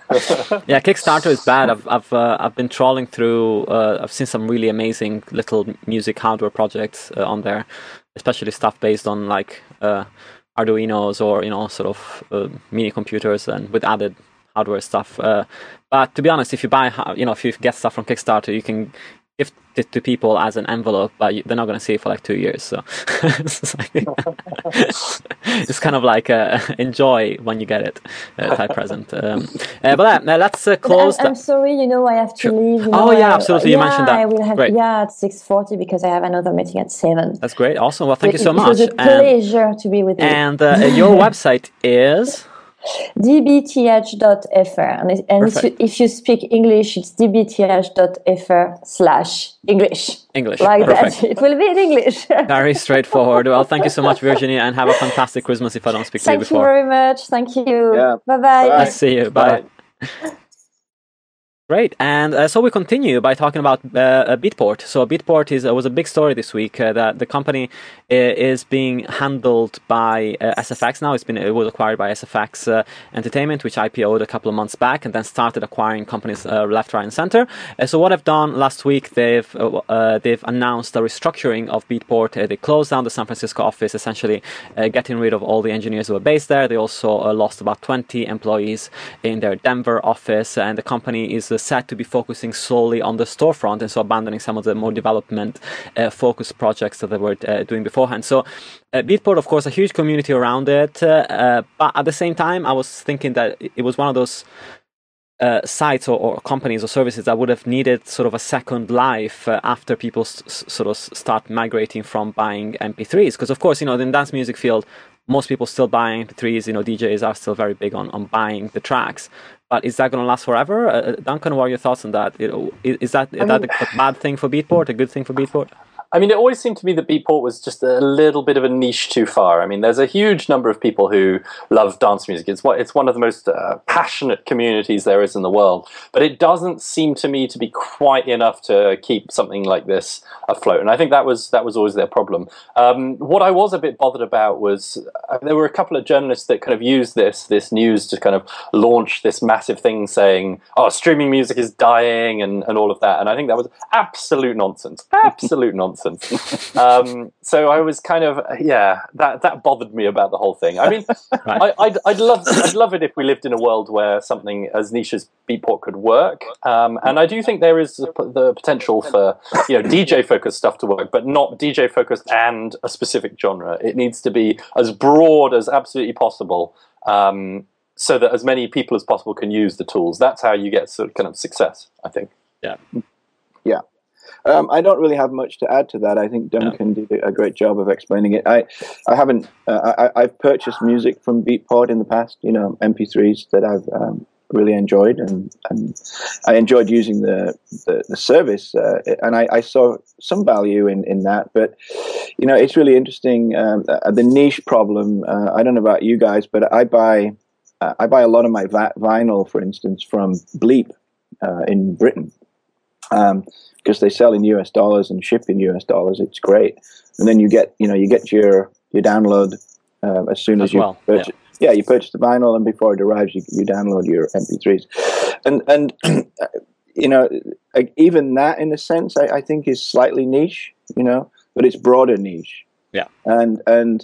Yeah, Kickstarter is bad. I've I've uh, I've been trawling through. Uh, I've seen some really amazing little music hardware projects uh, on there, especially stuff based on like uh, Arduinos or you know sort of uh, mini computers and with added hardware stuff. Uh, but to be honest, if you buy ha- you know if you get stuff from Kickstarter, you can gift it to people as an envelope, but you, they're not going to see it for like two years. So it's, like, it's kind of like uh, enjoy when you get it uh, type present. Um, uh, but uh, let's uh, close. I'm, I'm the- sorry, you know, I have to Sure. leave. You Oh, know, yeah, I- absolutely, you yeah, mentioned that. I will have, Great. yeah, at six forty because I have another meeting at seven. That's great. Awesome. Well, thank you so It much. was a And, pleasure to be with you. and uh, your website is d b t h dot f r, and, it- and if you, Perfect. if you speak English, it's d b t h dot f r slash English. English. Like Perfect. that. It will be in English. Very straightforward. Well, thank you so much, Virginie, and have a fantastic Christmas if I don't speak to you Thank you before. very much. Thank you. Yeah. Bye-bye. Bye. Nice to see you. Bye. Great, and uh, so we continue by talking about uh, Beatport. So Beatport is uh, was a big story this week uh, that the company uh, is being handled by uh, S F X now. It's been it was acquired by S F X uh, Entertainment, which I P O'd a couple of months back, and then started acquiring companies uh, left, right, and center. Uh, so what they've done last week, they've uh, uh, they've announced a restructuring of Beatport. Uh, they closed down the San Francisco office, essentially uh, getting rid of all the engineers who were based there. They also uh, lost about twenty employees in their Denver office, and the company is uh, set to be focusing solely on the storefront, and so abandoning some of the more development uh, focused projects that they were uh, doing beforehand. So uh, Beatport, of course, a huge community around it, uh, uh, but at the same time, I was thinking that it was one of those uh, sites or, or companies or services that would have needed sort of a second life uh, after people s- sort of start migrating from buying M P threes. Because of course, you know, in the dance music field, most people still buy M P threes. You know, D Js are still very big on, on buying the tracks. But is that going to last forever? Uh, Duncan, what are your thoughts on that? You know, is, is that, is I that mean, a, a bad thing for Beatport, a good thing for Beatport? I mean, it always seemed to me that Beatport was just a little bit of a niche too far. I mean, there's a huge number of people who love dance music. It's what it's one of the most uh, passionate communities there is in the world. But it doesn't seem to me to be quite enough to keep something like this afloat. And I think that was that was always their problem. Um, what I was a bit bothered about was uh, there were a couple of journalists that kind of used this this news to kind of launch this massive thing saying, "Oh, streaming music is dying," and and all of that. And I think that was absolute nonsense. Absolute nonsense. Um, so I was kind of, yeah, that that bothered me about the whole thing. I mean, Right. I, I'd, I'd love I'd love it if we lived in a world where something as niche as Beatport could work. Um, and I do think there is the potential for, you know, D J focused stuff to work, but not D J focused and a specific genre. It needs to be as broad as absolutely possible. Um, so that as many people as possible can use the tools. That's how you get sort of kind of success, I think. Yeah. Yeah. Um, I don't really have much to add to that. I think Duncan yeah. did a great job of explaining it. I, I haven't. Uh, I, I've purchased music from Beatport in the past. You know, M P threes that I've um, really enjoyed, and, and I enjoyed using the the, the service, uh, and I, I saw some value in, in that. But you know, it's really interesting. Um, uh, the niche problem. Uh, I don't know about you guys, but I buy uh, I buy a lot of my va- vinyl, for instance, from Bleep uh, in Britain. Um, because they sell in U S dollars and ship in U S dollars. It's great. And then you get, you know, you get your, your download uh, as soon as, as you well. purchase. Yeah. yeah, you purchase the vinyl, and before it arrives, you, you download your M P threes. And, and you know, even that, in a sense, I, I think is slightly niche, you know, but it's broader niche. Yeah. And, and,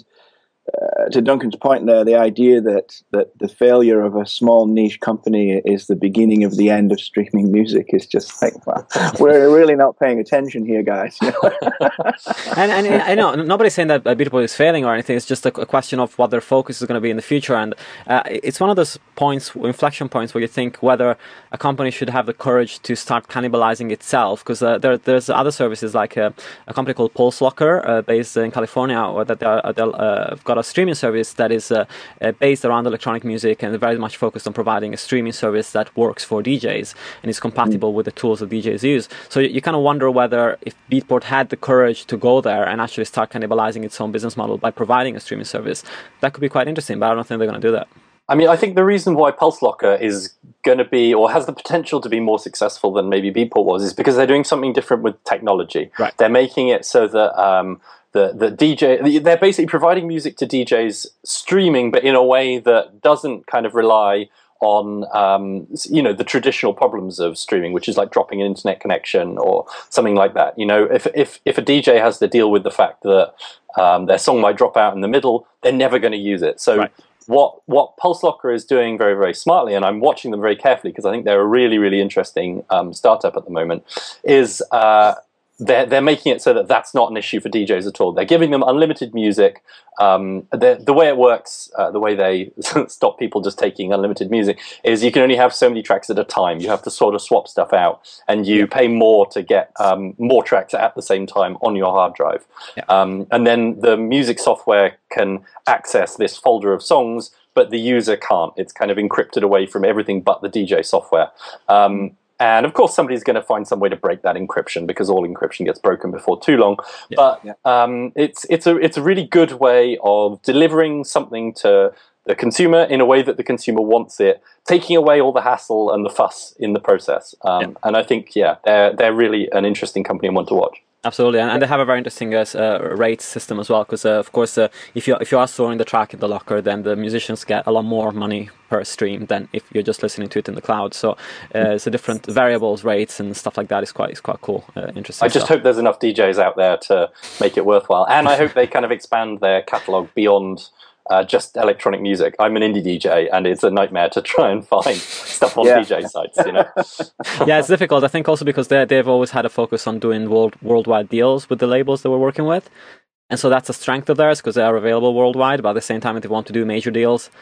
Uh, to Duncan's point there, the idea that, that the failure of a small niche company is the beginning of the end of streaming music is just like, wow, we're really not paying attention here, guys. You know? and, and I know nobody's saying that Beatport is failing or anything. It's just a, a question of what their focus is going to be in the future. And uh, it's one of those points, inflection points, where you think whether a company should have the courage to start cannibalizing itself. Because uh, there, there's other services like a, a company called Pulse Locker, uh, based in California, or that they're, they're uh, got a streaming service that is uh, uh, based around electronic music and very much focused on providing a streaming service that works for D Js and is compatible mm. with the tools that D Js use. So you, you kind of wonder whether if Beatport had the courage to go there and actually start cannibalizing its own business model by providing a streaming service, that could be quite interesting, but I don't think they're going to do that. I mean, I think the reason why Pulse Locker is going to be, or has the potential to be more successful than maybe Beatport was, is because they're doing something different with technology. Right. They're making it so that um, the, the D J, they're basically providing music to D Js streaming, but in a way that doesn't kind of rely on, um, you know, the traditional problems of streaming, which is like dropping an internet connection or something like that. You know, if if if a D J has to deal with the fact that um, their song might drop out in the middle, they're never going to use it. So right. what what Pulse Locker is doing very, very smartly, and I'm watching them very carefully because I think they're a really, really interesting um, startup at the moment, is uh, they're, they're making it so that that's not an issue for D Js at all. They're giving them unlimited music. Um, the, the way it works, uh, the way they stop people just taking unlimited music is you can only have so many tracks at a time. You have to sort of swap stuff out, and you pay more to get um, more tracks at the same time on your hard drive. Yeah. Um, and then the music software can access this folder of songs, but the user can't. It's kind of encrypted away from everything but the D J software. Um, And of course, somebody's going to find some way to break that encryption, because all encryption gets broken before too long. Yeah, but yeah. Um, it's it's a it's a really good way of delivering something to the consumer in a way that the consumer wants it, taking away all the hassle and the fuss in the process. Um, yeah. And I think, yeah, they're they're really an interesting company and one to watch. Absolutely, and, and they have a very interesting uh, uh, rate system as well. Because uh, of course, uh, if you if you are storing the track in the locker, then the musicians get a lot more money per stream than if you're just listening to it in the cloud. So uh, it's a different variables, rates, and stuff like that is quite is quite cool, uh, interesting. I just stuff. hope there's enough D Js out there to make it worthwhile, and I hope they kind of expand their catalog beyond Uh, just electronic music. I'm an indie D J, and it's a nightmare to try and find stuff on yeah. D J sites. You know, yeah, it's difficult. I think also because they they've always had a focus on doing world worldwide deals with the labels they were working with, and so that's a strength of theirs because they are available worldwide. But at the same time, if they want to do major deals,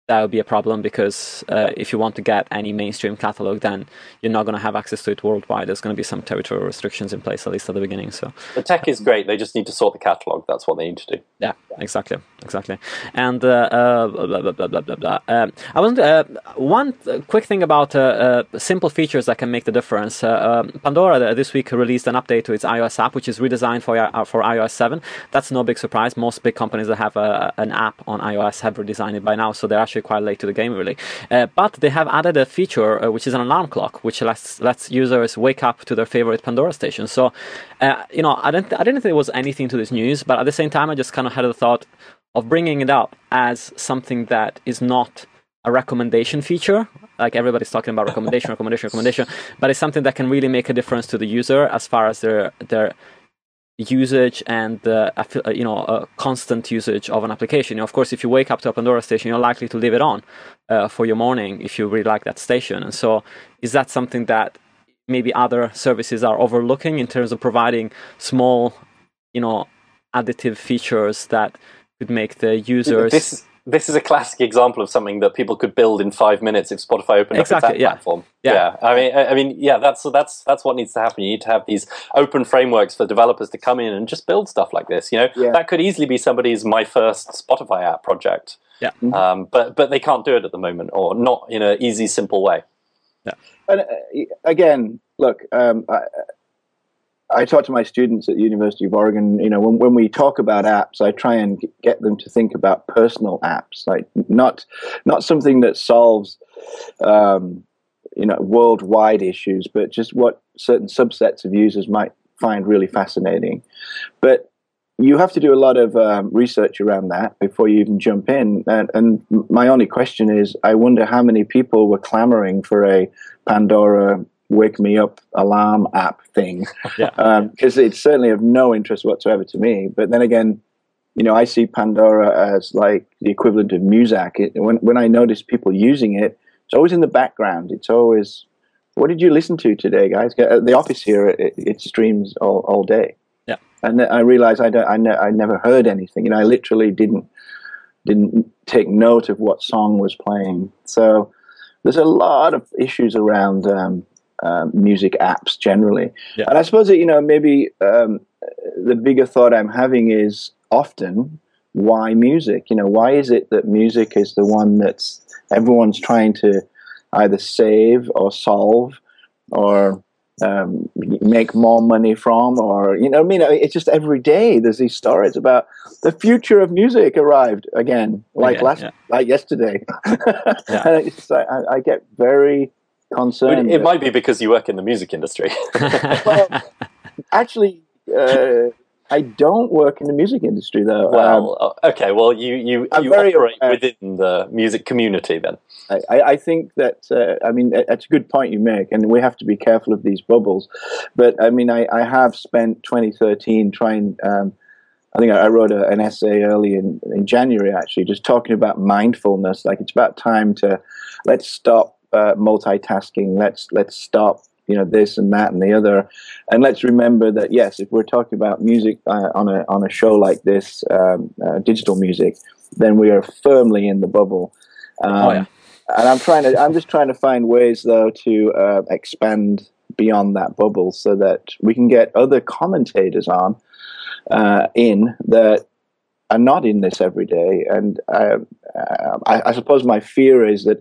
that would be a problem, because uh, if you want to get any mainstream catalog, then you're not going to have access to it worldwide. There's going to be some territorial restrictions in place, at least at the beginning. So the tech is great. They just need to sort the catalog. That's what they need to do. Yeah, exactly, exactly. And uh, uh, blah, blah, blah, blah, blah, blah. Um, I want uh, one quick thing about uh, uh, simple features that can make the difference. Uh, um, Pandora this week released an update to its iOS app, which is redesigned for uh, for iOS seven. That's no big surprise. Most big companies that have a, an app on iOS have redesigned it by now, so they're actually quite late to the game, really. Uh, but they have added a feature, uh, which is an alarm clock, which lets lets users wake up to their favorite Pandora station. So, uh, you know, I didn't I didn't think there was anything to this news, but at the same time, I just kind of had the thought of bringing it up as something that is not a recommendation feature. Like everybody's talking about recommendation, recommendation, recommendation, but it's something that can really make a difference to the user as far as their their usage and uh, you know uh, constant usage of an application. You know, of course, if you wake up to a Pandora station, you're likely to leave it on uh, for your morning if you really like that station. And so, is that something that maybe other services are overlooking in terms of providing small, you know, additive features that could make the users? This this is a classic example of something that people could build in five minutes if Spotify opened exactly, up its app yeah. platform. Yeah. yeah, I mean, I, I mean, yeah, that's that's that's what needs to happen. You need to have these open frameworks for developers to come in and just build stuff like this. You know, yeah. that could easily be somebody's my first Spotify app project. Yeah, um, but but they can't do it at the moment, or not in an easy, simple way. Yeah, and uh, again, look, um, I, I talk to my students at the University of Oregon. You know, when, when we talk about apps, I try and get them to think about personal apps, like not not something that solves, um, you know, worldwide issues, but just what certain subsets of users might find really fascinating. But you have to do a lot of um, research around that before you even jump in. And, and my only question is, I wonder how many people were clamoring for a Pandora wake me up alarm app thing, yeah, because um, it's certainly of no interest whatsoever to me. But then again, you know, I see Pandora as like the equivalent of Muzak. It, when when I notice people using it, it's always in the background. It's always, what did you listen to today, guys? At the office here, it, it streams all, all day. Yeah, and I realized I don't, I, ne- I never heard anything. You know, I literally didn't didn't take note of what song was playing. So there's a lot of issues around Um, Um, music apps generally. Yeah. And I suppose that, you know, maybe um, the bigger thought I'm having is often, why music? You know, why is it that music is the one that's everyone's trying to either save or solve or um, make more money from, or, you know, I mean, it's just every day there's these stories about the future of music arrived again, like again, last, yeah. like yesterday. Yeah. And it's just, I, I get very concerned. It, it might be because you work in the music industry. Well, actually, uh, I don't work in the music industry, though. Well, um, okay. Well, you you, I'm you very operate aware. within the music community, then. I, I think that, uh, I mean, it's a good point you make, and we have to be careful of these bubbles. But, I mean, I, I have spent twenty thirteen trying, um, I think I wrote a, an essay early in, in January, actually, just talking about mindfulness. Like, it's about time to, let's stop uh, multitasking, let's let's stop, you know, this and that and the other, and let's remember that, yes, if we're talking about music uh, on a on a show like this, um, uh, digital music, then we are firmly in the bubble. Um, oh yeah. And I'm trying to, I'm just trying to find ways, though, to uh, expand beyond that bubble so that we can get other commentators on uh, in that are not in this every day. And uh, uh, I, I suppose my fear is that,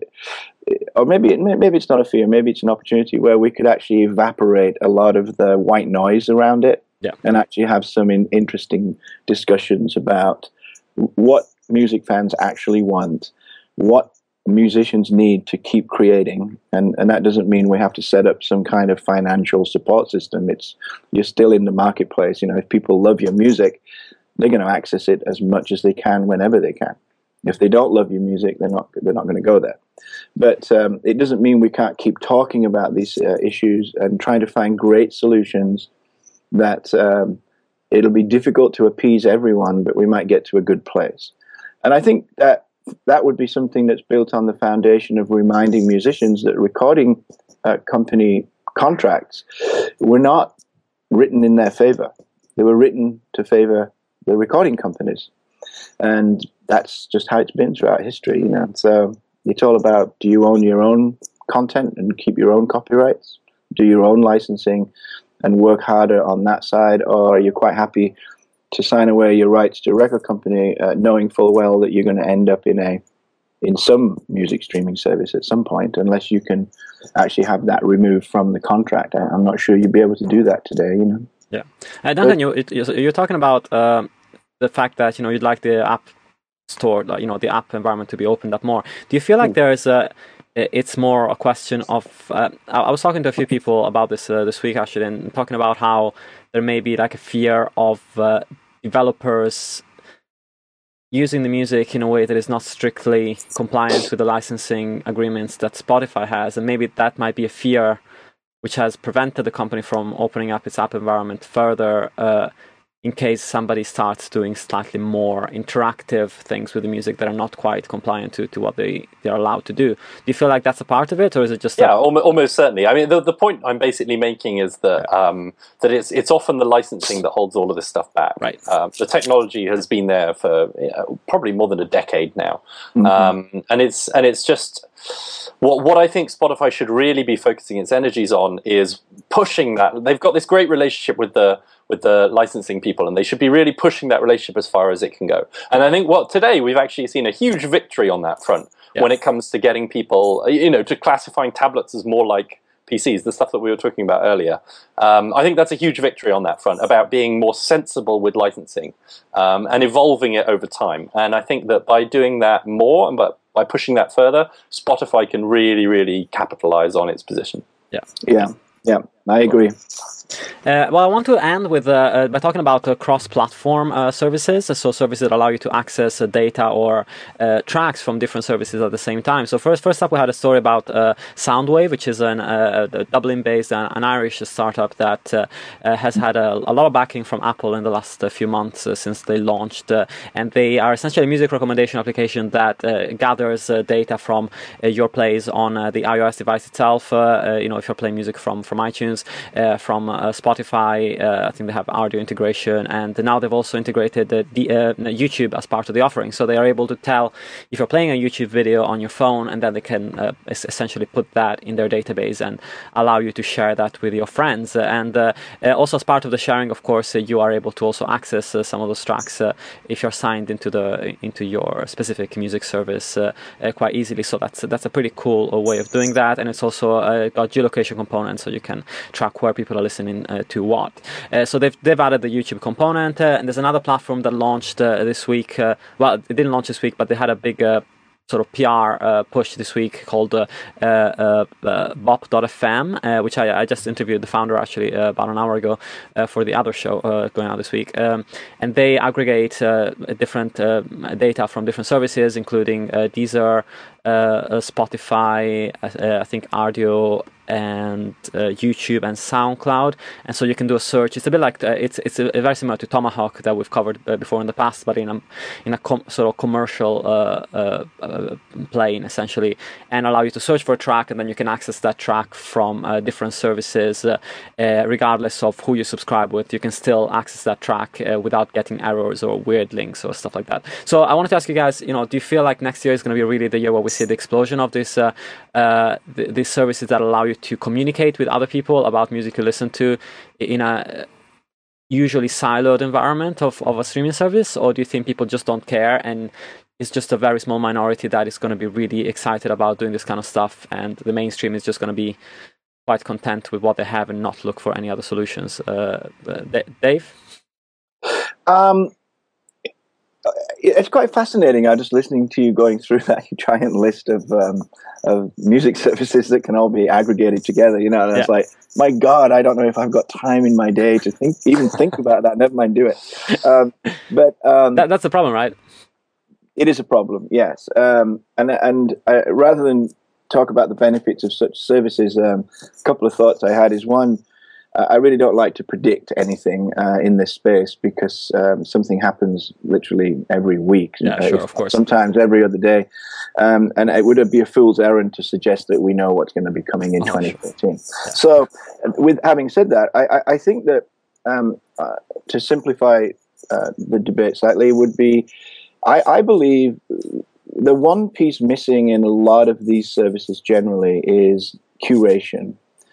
or maybe it, maybe it's not a fear, maybe it's an opportunity where we could actually evaporate a lot of the white noise around it, yeah, and actually have some in, interesting discussions about what music fans actually want, what musicians need to keep creating, and and that doesn't mean we have to set up some kind of financial support system. It's, you're still in the marketplace. You know, if people love your music, they're going to access it as much as they can whenever they can. If they don't love your music, they're not they're not going to go there. But um, it doesn't mean we can't keep talking about these uh, issues and trying to find great solutions that um, it'll be difficult to appease everyone, but we might get to a good place. And I think that that would be something that's built on the foundation of reminding musicians that recording uh, company contracts were not written in their favor. They were written to favor the recording companies. and that's just how it's been throughout history. You know, so it's all about, do you own your own content and keep your own copyrights, do your own licensing, and work harder on that side, or are you quite happy to sign away your rights to a record company, uh, knowing full well that you're going to end up in a in some music streaming service at some point, unless you can actually have that removed from the contract. I, I'm not sure you'd be able to do that today, you know. Yeah. Uh, Duncan, you, it, you're talking about um, the fact that, you know, you'd like the app store, you know, the app environment to be opened up more. Do you feel like there is a, it's more a question of, uh, I was talking to a few people about this uh, this week actually, and talking about how there may be like a fear of uh, developers using the music in a way that is not strictly compliant with the licensing agreements that Spotify has, and maybe that might be a fear which has prevented the company from opening up its app environment further uh, in case somebody starts doing slightly more interactive things with the music that are not quite compliant to, to what they, they're allowed to do. Do you feel like that's a part of it, or is it just... Yeah, a... almost, almost certainly. I mean, the, the point I'm basically making is that yeah. um, that it's it's often the licensing that holds all of this stuff back. Right. Um, the technology has been there for you know, probably more than a decade now. Mm-hmm. um, and it's and it's just... What what I think Spotify should really be focusing its energies on is pushing that. They've got this great relationship with the with the licensing people, and they should be really pushing that relationship as far as it can go. And I think what well, today we've actually seen a huge victory on that front yeah. when it comes to getting people, you know, to classifying tablets as more like P Cs, the stuff that we were talking about earlier. Um, I think that's a huge victory on that front, about being more sensible with licensing um, and evolving it over time. And I think that by doing that more and by, by pushing that further, Spotify can really, really capitalize on its position. Yeah, yeah, yeah. I agree. Uh, well, I want to end with uh, uh, by talking about uh, cross-platform uh, services, so services that allow you to access uh, data or uh, tracks from different services at the same time. So first, first up, we had a story about uh, Soundwave, which is an, uh, a Dublin-based, uh, an Irish startup that uh, uh, has had a, a lot of backing from Apple in the last uh, few months uh, since they launched, uh, and they are essentially a music recommendation application that uh, gathers uh, data from uh, your plays on uh, the iOS device itself. Uh, uh, you know, if you're playing music from from iTunes, uh, from uh, Spotify, uh, I think they have audio integration, and now they've also integrated uh, the, uh, YouTube as part of the offering. So they are able to tell if you're playing a YouTube video on your phone, and then they can uh, essentially put that in their database and allow you to share that with your friends. Uh, and uh, uh, also as part of the sharing, of course, uh, you are able to also access uh, some of those tracks uh, if you're signed into the into your specific music service uh, uh, quite easily. So that's that's a pretty cool uh, way of doing that, and it's also uh, got geolocation components, so you can track where people are listening uh, to what. Uh, so they've they've added the YouTube component, uh, and there's another platform that launched uh, this week. Uh, well, it didn't launch this week, but they had a big uh, sort of P R uh, push this week called uh, uh, uh, uh, bop dot f m, uh, which I, I just interviewed the founder actually uh, about an hour ago uh, for the other show uh, going out this week. Um, and they aggregate uh, different uh, data from different services, including uh, Deezer, uh, uh, Spotify, uh, I think Ardio, and uh, YouTube and SoundCloud, and so you can do a search. It's a bit like uh, it's it's a, a very similar to Tomahawk that we've covered uh, before in the past, but in a in a com- sort of commercial uh, uh, uh, plane essentially, and allow you to search for a track, and then you can access that track from uh, different services, uh, uh, regardless of who you subscribe with. You can still access that track uh, without getting errors or weird links or stuff like that. So I wanted to ask you guys, you know, do you feel like next year is going to be really the year where we see the explosion of this uh, uh, th- these services that allow you to communicate with other people about music you listen to in a usually siloed environment of, of a streaming service? Or do you think people just don't care, and it's just a very small minority that is going to be really excited about doing this kind of stuff, and the mainstream is just going to be quite content with what they have and not look for any other solutions? Uh, uh, Dave? Um, it's quite fascinating. I'm just listening to you going through that giant list of um, of music services that can all be aggregated together. You know, and yeah. It's like, my God, I don't know if I've got time in my day to think, even think about that. Never mind do it. Um, but um, that, that's the problem, right? It is a problem, yes. Um, and and I, rather than talk about the benefits of such services, um, a couple of thoughts I had is one. I really don't like to predict anything uh, in this space, because um, something happens literally every week. Yeah, uh, sure, of course. Sometimes every other day. Um, and it would be a fool's errand to suggest that we know what's going to be coming in oh, twenty thirteen. Sure. Yeah. So with having said that, I, I, I think that um, uh, to simplify uh, the debate slightly would be, I, I believe the one piece missing in a lot of these services generally is curation.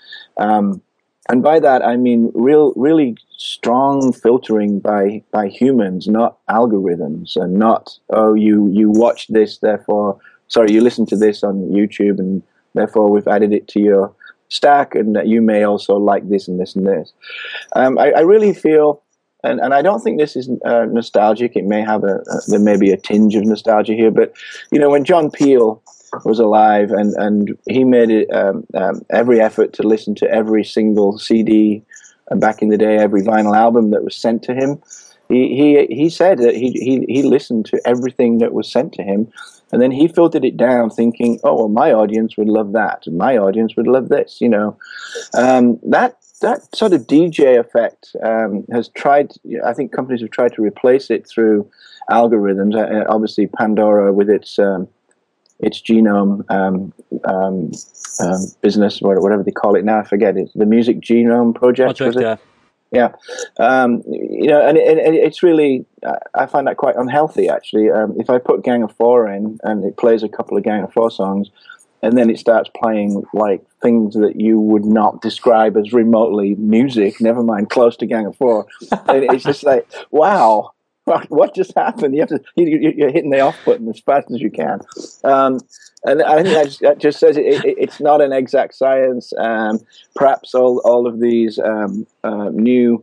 Um, and by that, I mean real, really strong filtering by, by humans, not algorithms, and not, oh, you, you watched this, therefore, sorry, you listened to this on YouTube, and therefore we've added it to your stack, and that you may also like this and this and this. Um, I, I really feel, and, and I don't think this is uh, nostalgic. It may have a, a, there may be a tinge of nostalgia here, but, you know, when John Peel was alive and, and he made it um, um, every effort to listen to every single C D, and back in the day, every vinyl album that was sent to him, he, he, he said that he, he, he listened to everything that was sent to him. And then he filtered it down thinking, oh, well, my audience would love that, and my audience would love this, you know. Um, that that sort of D J effect um, has tried, I think companies have tried to replace it through algorithms. Uh, obviously, Pandora with its um, its genome um, um, um, business, or whatever they call it now, I forget it, the Music Genome Project, Project was it? yeah. Yeah, um, you know, and, and, and it's really, I find that quite unhealthy, actually. Um, if I put Gang of Four in and it plays a couple of Gang of Four songs, and then it starts playing like things that you would not describe as remotely music, never mind close to Gang of Four, and it's just like, wow, what just happened? You have to, you, you're hitting the off button as fast as you can. Um, And I think that just, that just says it, it, it's not an exact science. Um, perhaps all, all of these um, uh, new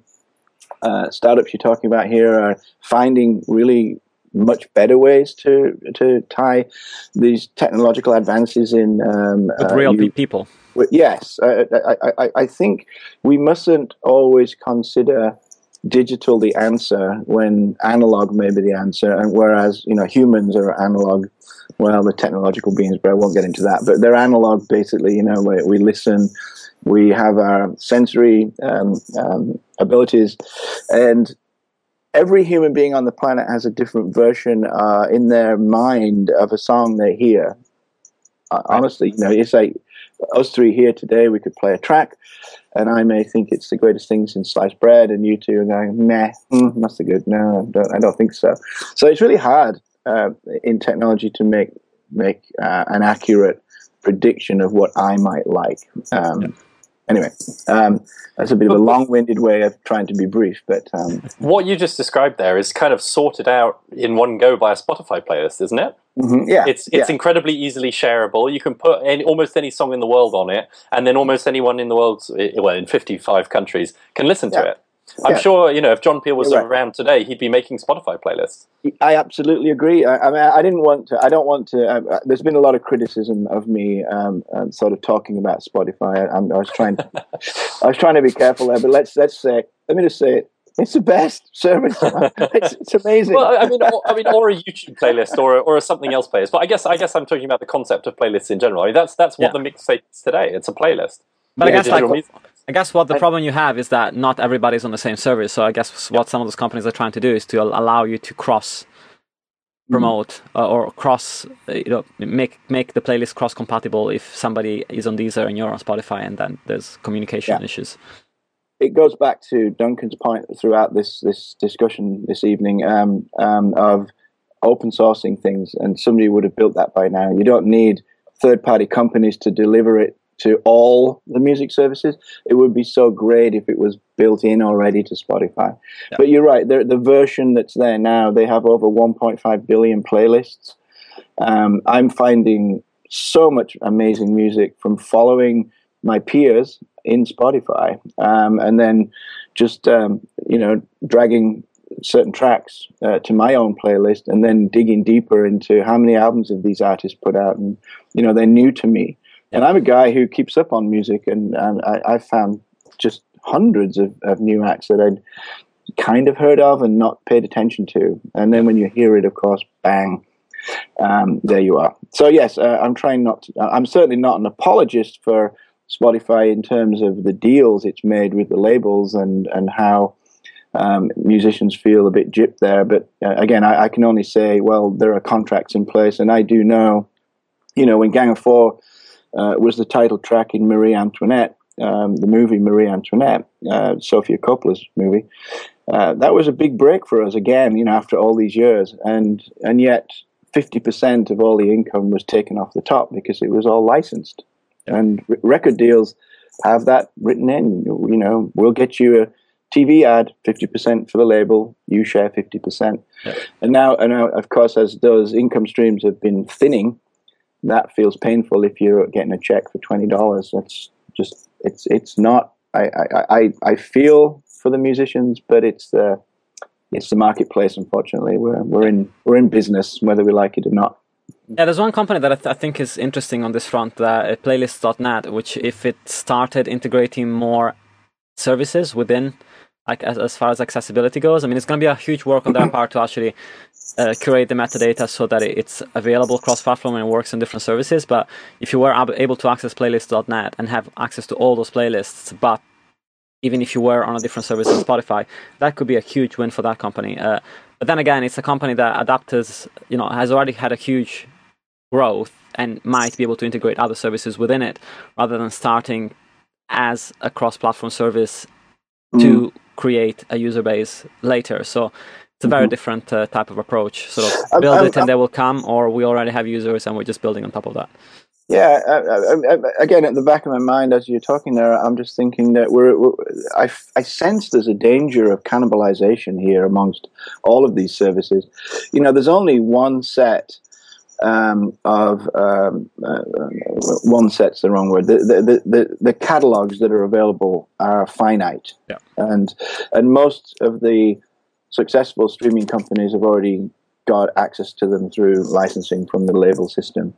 uh, startups you're talking about here are finding really much better ways to to tie these technological advances in um, with uh, real you, people. Yes, I, I, I, I think we mustn't always consider digital the answer when analog may be the answer, and whereas, you know, humans are analog. Well, the technological beings, but I won't get into that. But they're analog, basically. You know, we, we listen, we have our sensory um, um, abilities, and every human being on the planet has a different version uh, in their mind of a song they hear. Uh, honestly, you know, it's like us three here today. We could play a track, and I may think it's the greatest thing since sliced bread, and you two are going, "Nah, mm, not so good." No, I don't, I don't think so. So it's really hard. Uh, in technology to make make uh, an accurate prediction of what I might like. Um, yeah. Anyway, um, that's a bit of a long-winded way of trying to be brief, but um, what you just described there is kind of sorted out in one go by a Spotify playlist, isn't it? Mm-hmm. Yeah, it's it's yeah. incredibly easily shareable. You can put any, almost any song in the world on it, and then almost anyone in the world, well, in fifty-five countries, can listen to yeah. it. I'm yeah. sure, you know, if John Peel was You're right. around today, he'd be making Spotify playlists. I absolutely agree. I, I mean, I didn't want to. I don't want to. Uh, there's been a lot of criticism of me, um, uh, sort of talking about Spotify. I, I was trying. To, I was trying to be careful there, but let's let's say. Let me just say it. It's the best service. it's, it's amazing. Well, I mean, or, I mean, or a YouTube playlist, or a, or a something else playlist. But I guess I guess I'm talking about the concept of playlists in general. I mean, that's that's what yeah. the mixtape is today. It's a playlist. But yeah, I guess like. music. I guess what the problem you have is that not everybody's on the same service. So I guess what some of those companies are trying to do is to allow you to cross promote mm. uh, or cross, uh, you know, make make the playlist cross compatible if somebody is on Deezer and you're on Spotify, and then there's communication yeah. issues. It goes back to Duncan's point throughout this this discussion this evening um, um, of open sourcing things, and somebody would have built that by now. You don't need third party companies to deliver it to all the music services. It would be so great if it was built in already to Spotify. Yeah. But you're right, the, the version that's there now, they have over one point five billion playlists. Um, I'm finding so much amazing music from following my peers in Spotify, um, and then just, um, you know, dragging certain tracks uh, to my own playlist, and then digging deeper into how many albums have these artists put out. And, you know, they're new to me. And I'm a guy who keeps up on music, and, and I, I found just hundreds of, of new acts that I'd kind of heard of and not paid attention to. And then when you hear it, of course, bang, um, there you are. So yes, uh, I'm trying not to, I'm certainly not an apologist for Spotify in terms of the deals it's made with the labels and, and how um, musicians feel a bit gypped there. But uh, again, I, I can only say, well, there are contracts in place, and I do know, you know, when Gang of Four Uh, was the title track in Marie Antoinette, um, the movie Marie Antoinette, uh, Sofia Coppola's movie. uh, that was a big break for us again. You know, after all these years, and and yet fifty percent of all the income was taken off the top because it was all licensed, and r- record deals have that written in. You know, we'll get you a T V ad, fifty percent for the label, you share fifty percent. Yeah. And now, and now, of course, as those income streams have been thinning, that feels painful if you're getting a check for twenty dollars. That's just, it's it's not, I, I, I, I feel for the musicians, but it's the, it's the marketplace, unfortunately. We're, we're, in, we're in business, whether we like it or not. Yeah, there's one company that I, th- I think is interesting on this front, uh, playlist dot net, which if it started integrating more services within, like as, as far as accessibility goes, I mean, it's going to be a huge work on their part to actually uh, curate the metadata so that it's available cross-platform and works in different services. But if you were ab- able to access playlist dot net and have access to all those playlists, but even if you were on a different service than Spotify, that could be a huge win for that company. Uh, but then again, it's a company that adapters, you know, has already had a huge growth and might be able to integrate other services within it rather than starting as a cross-platform service mm. to create a user base later. So it's a very mm-hmm. different uh, type of approach. Sort of build I'm, it and I'm, they will come, or we already have users and we're just building on top of that. Yeah, I, I, I, again, at the back of my mind as you're talking there, I'm just thinking that we're, we're I, I sense there's a danger of cannibalization here amongst all of these services. You know, there's only one set um, of, um, uh, one set's the wrong word, the, the, the, the catalogs that are available are finite. Yeah. And, and most of the successful streaming companies have already got access to them through licensing from the label system.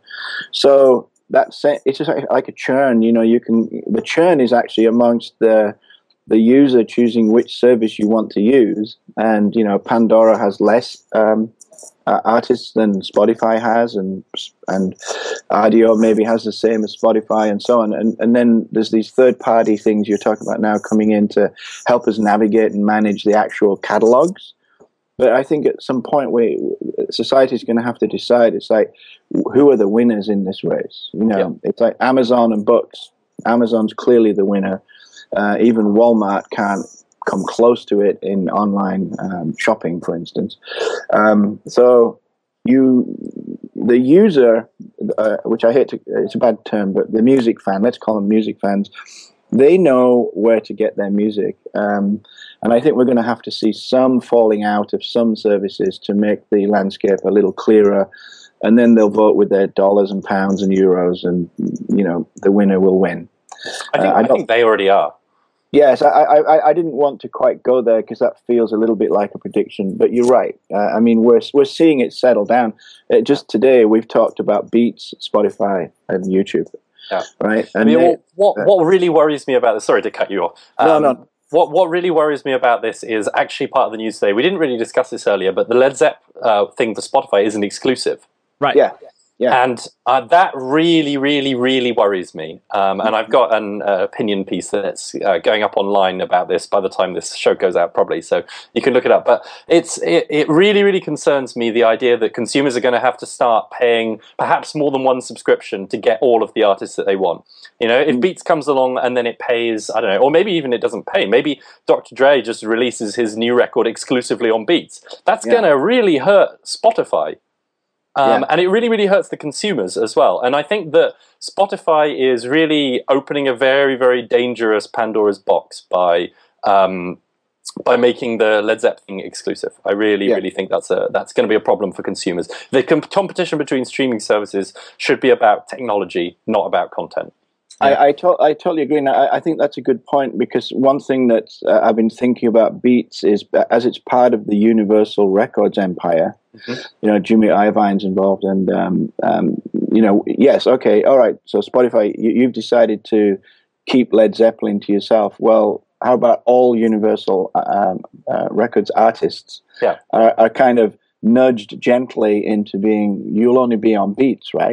So that's it's just like a churn. You know, you can the churn is actually amongst the the user choosing which service you want to use. And you know, Pandora has less um, uh, artists than Spotify has, and and Rdio maybe has the same as Spotify, and so on. And and then there's these third party things you're talking about now coming in to help us navigate and manage the actual catalogs. But I think at some point we society is going to have to decide. It's like, who are the winners in this race? You know, yeah. It's like Amazon and books. Amazon's clearly the winner. Uh, even Walmart can't come close to it in online um, shopping, for instance. Um, so you, the user, uh, which I hate to, it's a bad term, but the music fan, let's call them music fans, they know where to get their music. Um, and I think we're going to have to see some falling out of some services to make the landscape a little clearer. And then they'll vote with their dollars and pounds and euros, and, you know, the winner will win. I think, uh, I, I think they already are. Yes, I, I, I didn't want to quite go there because that feels a little bit like a prediction. But you're right. Uh, I mean, we're we're seeing it settle down. Uh, just today, we've talked about Beats, Spotify, and YouTube. Yeah. Right. And I mean, they, what uh, what really worries me about this? Sorry to cut you off. Um, no, no. What what really worries me about this is actually part of the news today. We didn't really discuss this earlier, but the Led Zepp uh, thing for Spotify isn't exclusive. Right. Yeah. Yeah. And uh, that really, really, really worries me. Um, and I've got an uh, opinion piece that's uh, going up online about this by the time this show goes out, probably. So you can look it up. But it's it, it really, really concerns me, the idea that consumers are going to have to start paying perhaps more than one subscription to get all of the artists that they want. You know, if Beats comes along and then it pays, I don't know, or maybe even it doesn't pay. Maybe Doctor Dre just releases his new record exclusively on Beats. That's yeah. going to really hurt Spotify. Um, yeah. And it really, really hurts the consumers as well. And I think that Spotify is really opening a very, very dangerous Pandora's box by um, by making the Led Zepp thing exclusive. I really, yeah. really think that's a that's going to be a problem for consumers. The comp- competition between streaming services should be about technology, not about content. I, I, to- I totally agree. And I, I think that's a good point, because one thing that uh, I've been thinking about Beats is, as it's part of the Universal Records empire, mm-hmm. you know, Jimmy Iovine's involved, and, um, um, you know, yes, okay, all right, so Spotify, you, you've decided to keep Led Zeppelin to yourself. Well, how about all Universal um, uh, Records artists yeah. are, are kind of nudged gently into being, you'll only be on Beats, right?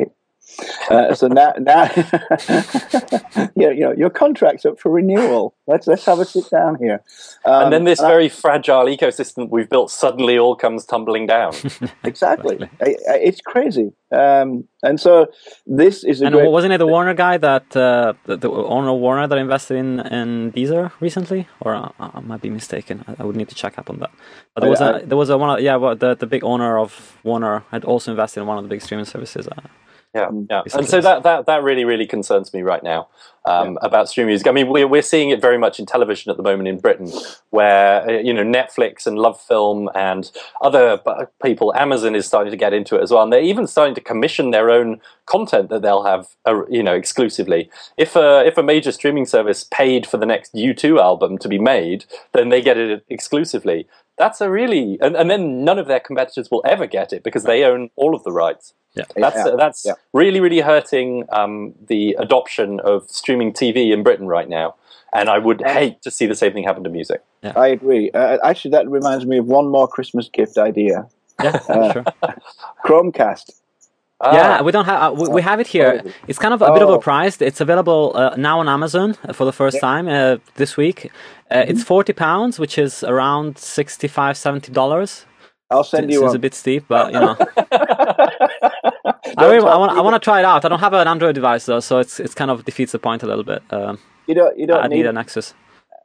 Uh, so now, now, yeah, you know, your contract's up for renewal. Let's let's have a sit down here. Um, and then this and very I, fragile ecosystem we've built suddenly all comes tumbling down. Exactly, I, I, it's crazy. Um, and so this is a and great, wasn't it the Warner guy that uh, the, the owner of Warner that invested in in Deezer recently, or uh, I might be mistaken. I, I would need to check up on that. But there was I, a there was a one of, yeah well, the the big owner of Warner had also invested in one of the big streaming services. Uh, Yeah, yeah, and so that, that, that really, really concerns me right now um, yeah. about streaming music. I mean, we're, we're seeing it very much in television at the moment in Britain, where, you know, Netflix and Love Film and other people, Amazon is starting to get into it as well, and they're even starting to commission their own content that they'll have, uh, you know, exclusively. If a, if a major streaming service paid for the next U two album to be made, then they get it exclusively. That's a really, and, and then none of their competitors will ever get it because they own all of the rights. Yeah, that's yeah. that's yeah. really, really hurting um, the adoption of streaming T V in Britain right now. And I would hate to see the same thing happen to music. Yeah. I agree. Uh, actually, that reminds me of one more Christmas gift idea. Yeah, uh, sure. Chromecast. Ah. Yeah, we don't have. Uh, we, we have it here. It's kind of a oh. bit of a price. It's available uh, now on Amazon for the first yeah. time uh, this week. Uh, mm-hmm. It's forty pounds, which is around sixty-five, seventy dollars. I'll send it's, you. It's one. a bit steep, but you know. I, really, I want. I want to try it out. I don't have an Android device though, so it's it's kind of defeats the point a little bit. Um, you don't. You don't. I need, need an Nexus.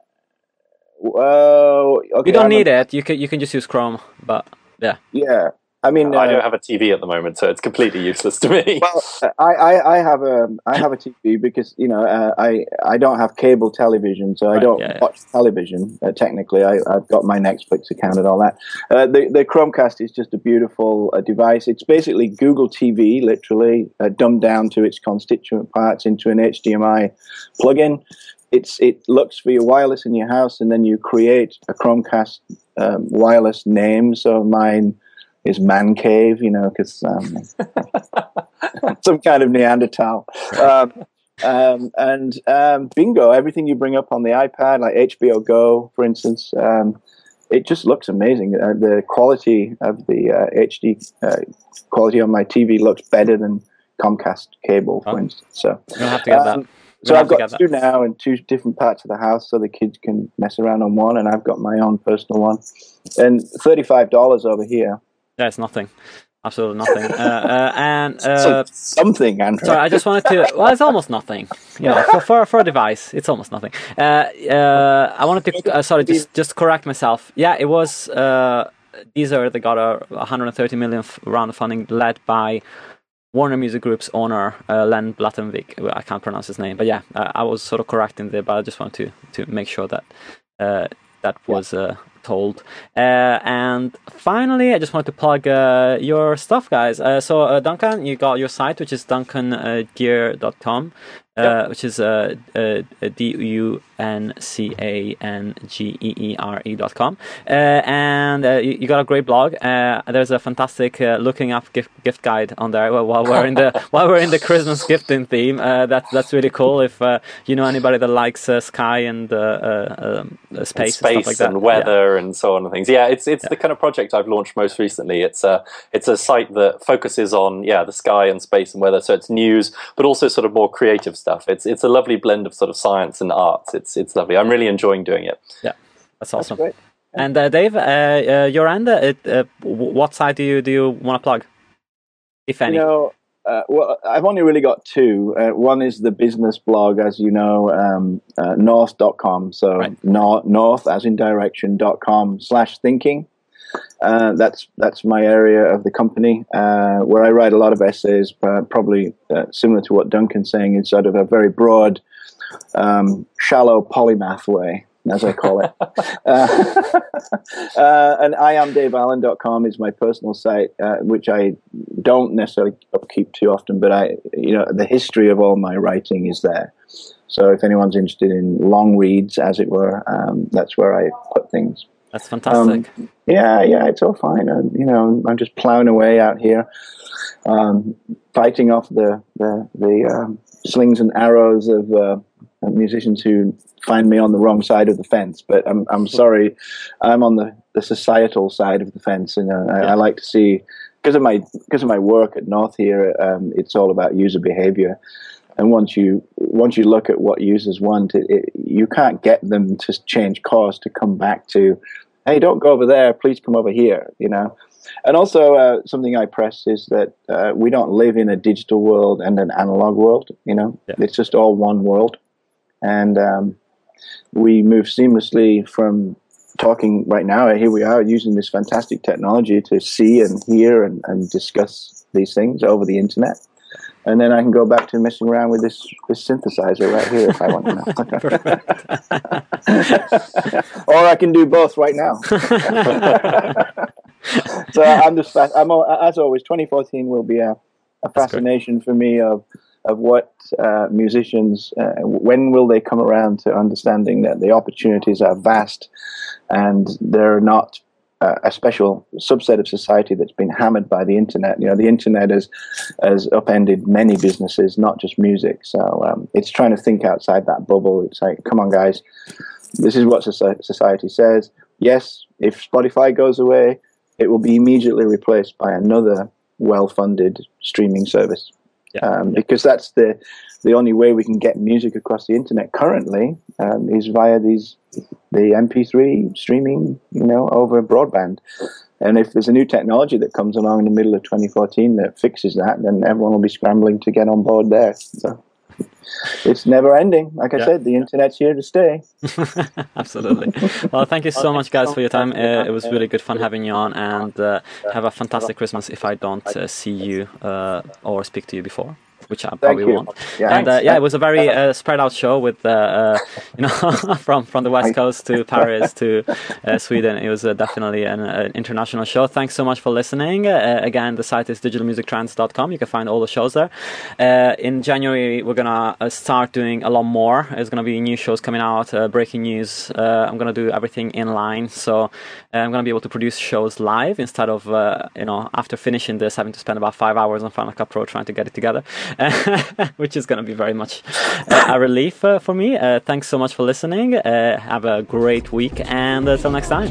Well, okay, you don't I'm need a, it. You can you can just use Chrome, but yeah. Yeah. I mean, I uh, don't have a T V at the moment, so it's completely useless to me. Well, I, I, I have a I have a T V because you know uh, I I don't have cable television, so right, I don't yeah, watch yeah. television. Uh, technically, I, I've got my Netflix account and all that. Uh, the the Chromecast is just a beautiful uh, device. It's basically Google T V, literally uh, dumbed down to its constituent parts into an H D M I plugin. It's it looks for your wireless in your house, and then you create a Chromecast um, wireless name. So mine is Man Cave, you know, because um, some kind of Neanderthal. Um, um, and um, bingo, everything you bring up on the iPad, like H B O Go, for instance, um, it just looks amazing. Uh, the quality of the uh, H D uh, quality on my T V looks better than Comcast cable, for oh. instance. So you'll have to get um, that. So I've got two that. now in two different parts of the house, so the kids can mess around on one, and I've got my own personal one. And thirty-five dollars over here. Yeah, it's nothing. Absolutely nothing. Uh, uh, and uh, something, Andrew. Sorry, I just wanted to. Well, it's almost nothing. You know, for for, for a device, it's almost nothing. Uh, uh, I wanted to. Uh, sorry, just just correct myself. Yeah, it was uh, Deezer. They got a one hundred thirty million round of funding led by Warner Music Group's owner, uh, Len Blattenvik. I can't pronounce his name, but yeah, uh, I was sort of correcting there. But I just wanted to to make sure that uh, that was. Uh, told. Uh, and finally, I just wanted to plug uh, your stuff, guys. Uh, so, uh, Duncan, you got your site, which is duncan gear dot com, uh, yep. which is uh, uh, D U N C A N G E E R E dot com. Uh, and uh, you, you got a great blog. Uh, there's a fantastic uh, looking up gift, gift guide on there while we're in the while we're in the Christmas gifting theme. Uh, that's that's really cool. If uh, you know anybody that likes uh, sky and uh, uh, um, space, and, space and, stuff like that. and weather. Yeah. And so on and things. Yeah, it's it's yeah. the kind of project I've launched most recently. It's a it's a site that focuses on yeah the sky and space and weather. So it's news, but also sort of more creative stuff. It's it's a lovely blend of sort of science and arts. It's it's lovely. I'm really enjoying doing it. Yeah, that's awesome. That's yeah. And uh, Dave, uh, uh, your end. Uh, uh, what side do you do you want to plug, if any? You know, Uh, well, I've only really got two. Uh, one is the business blog, as you know, um, uh, north dot com. So right. north, north, as in direction, dot com slash thinking. Uh, that's that's my area of the company uh, where I write a lot of essays, uh, probably uh, similar to what Duncan's saying, in sort of a very broad, um, shallow polymath way, as I call it. uh, uh, and I am dave allen dot com is my personal site, uh, which I don't necessarily upkeep too often, but I, you know, the history of all my writing is there. So if anyone's interested in long reads, as it were, um, that's where I put things. That's fantastic. Um, yeah, yeah, it's all fine. And, you know, I'm just plowing away out here, um, fighting off the the, the um, slings and arrows of uh, musicians who find me on the wrong side of the fence. But I'm I'm sorry, I'm on the, the societal side of the fence, and uh, I, yeah. I like to see because of my because of my work at North here, um, it's all about user behavior. And once you once you look at what users want, it, it, you can't get them to change course to come back to, hey, don't go over there, please come over here, you know. And also uh, something I press is that uh, we don't live in a digital world and an analog world, you know. Yeah. It's just all one world. And um, we move seamlessly from talking right now, here we are using this fantastic technology to see and hear and, and discuss these things over the internet. And then I can go back to messing around with this, this synthesizer right here if I want to. Or I can do both right now. So I'm just, I'm, as always, twenty fourteen will be a, a fascination for me of of what uh, musicians, uh, when will they come around to understanding that the opportunities are vast and they're not uh, a special subset of society that's been hammered by the internet. You know, the internet has, has upended many businesses, not just music. So um, it's trying to think outside that bubble. It's like, come on, guys, this is what society says. Yes, if Spotify goes away, it will be immediately replaced by another well-funded streaming service. Yeah. Um, because that's the the only way we can get music across the internet currently um, is via these the M P three streaming, you know, over broadband. And if there's a new technology that comes along in the middle of twenty fourteen that fixes that, then everyone will be scrambling to get on board there. So it's never ending. Like I yeah. said, the internet's here to stay. Absolutely. Well, thank you so much, guys, for your time. Uh, it was really good fun having you on, and uh, have a fantastic Christmas if I don't uh, see you uh, or speak to you before, which I probably won't. Yeah, and uh, yeah, it was a very uh, spread out show with uh, uh, you know from from the West Coast to Paris to uh, Sweden. It was uh, definitely an, an international show. Thanks so much for listening. Uh, again, the site is digital music trance dot com. You can find all the shows there. Uh, in January, we're gonna uh, start doing a lot more. There's gonna be new shows coming out, uh, breaking news. Uh, I'm gonna do everything in line, so uh, I'm gonna be able to produce shows live instead of uh, you know after finishing this having to spend about five hours on Final Cut Pro trying to get it together. Which is going to be very much uh, a relief uh, for me. Uh, thanks so much for listening. Uh, have a great week, and until uh, next time.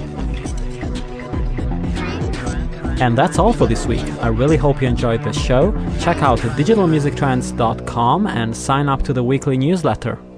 And that's all for this week. I really hope you enjoyed the show. Check out digital music trance dot com and sign up to the weekly newsletter.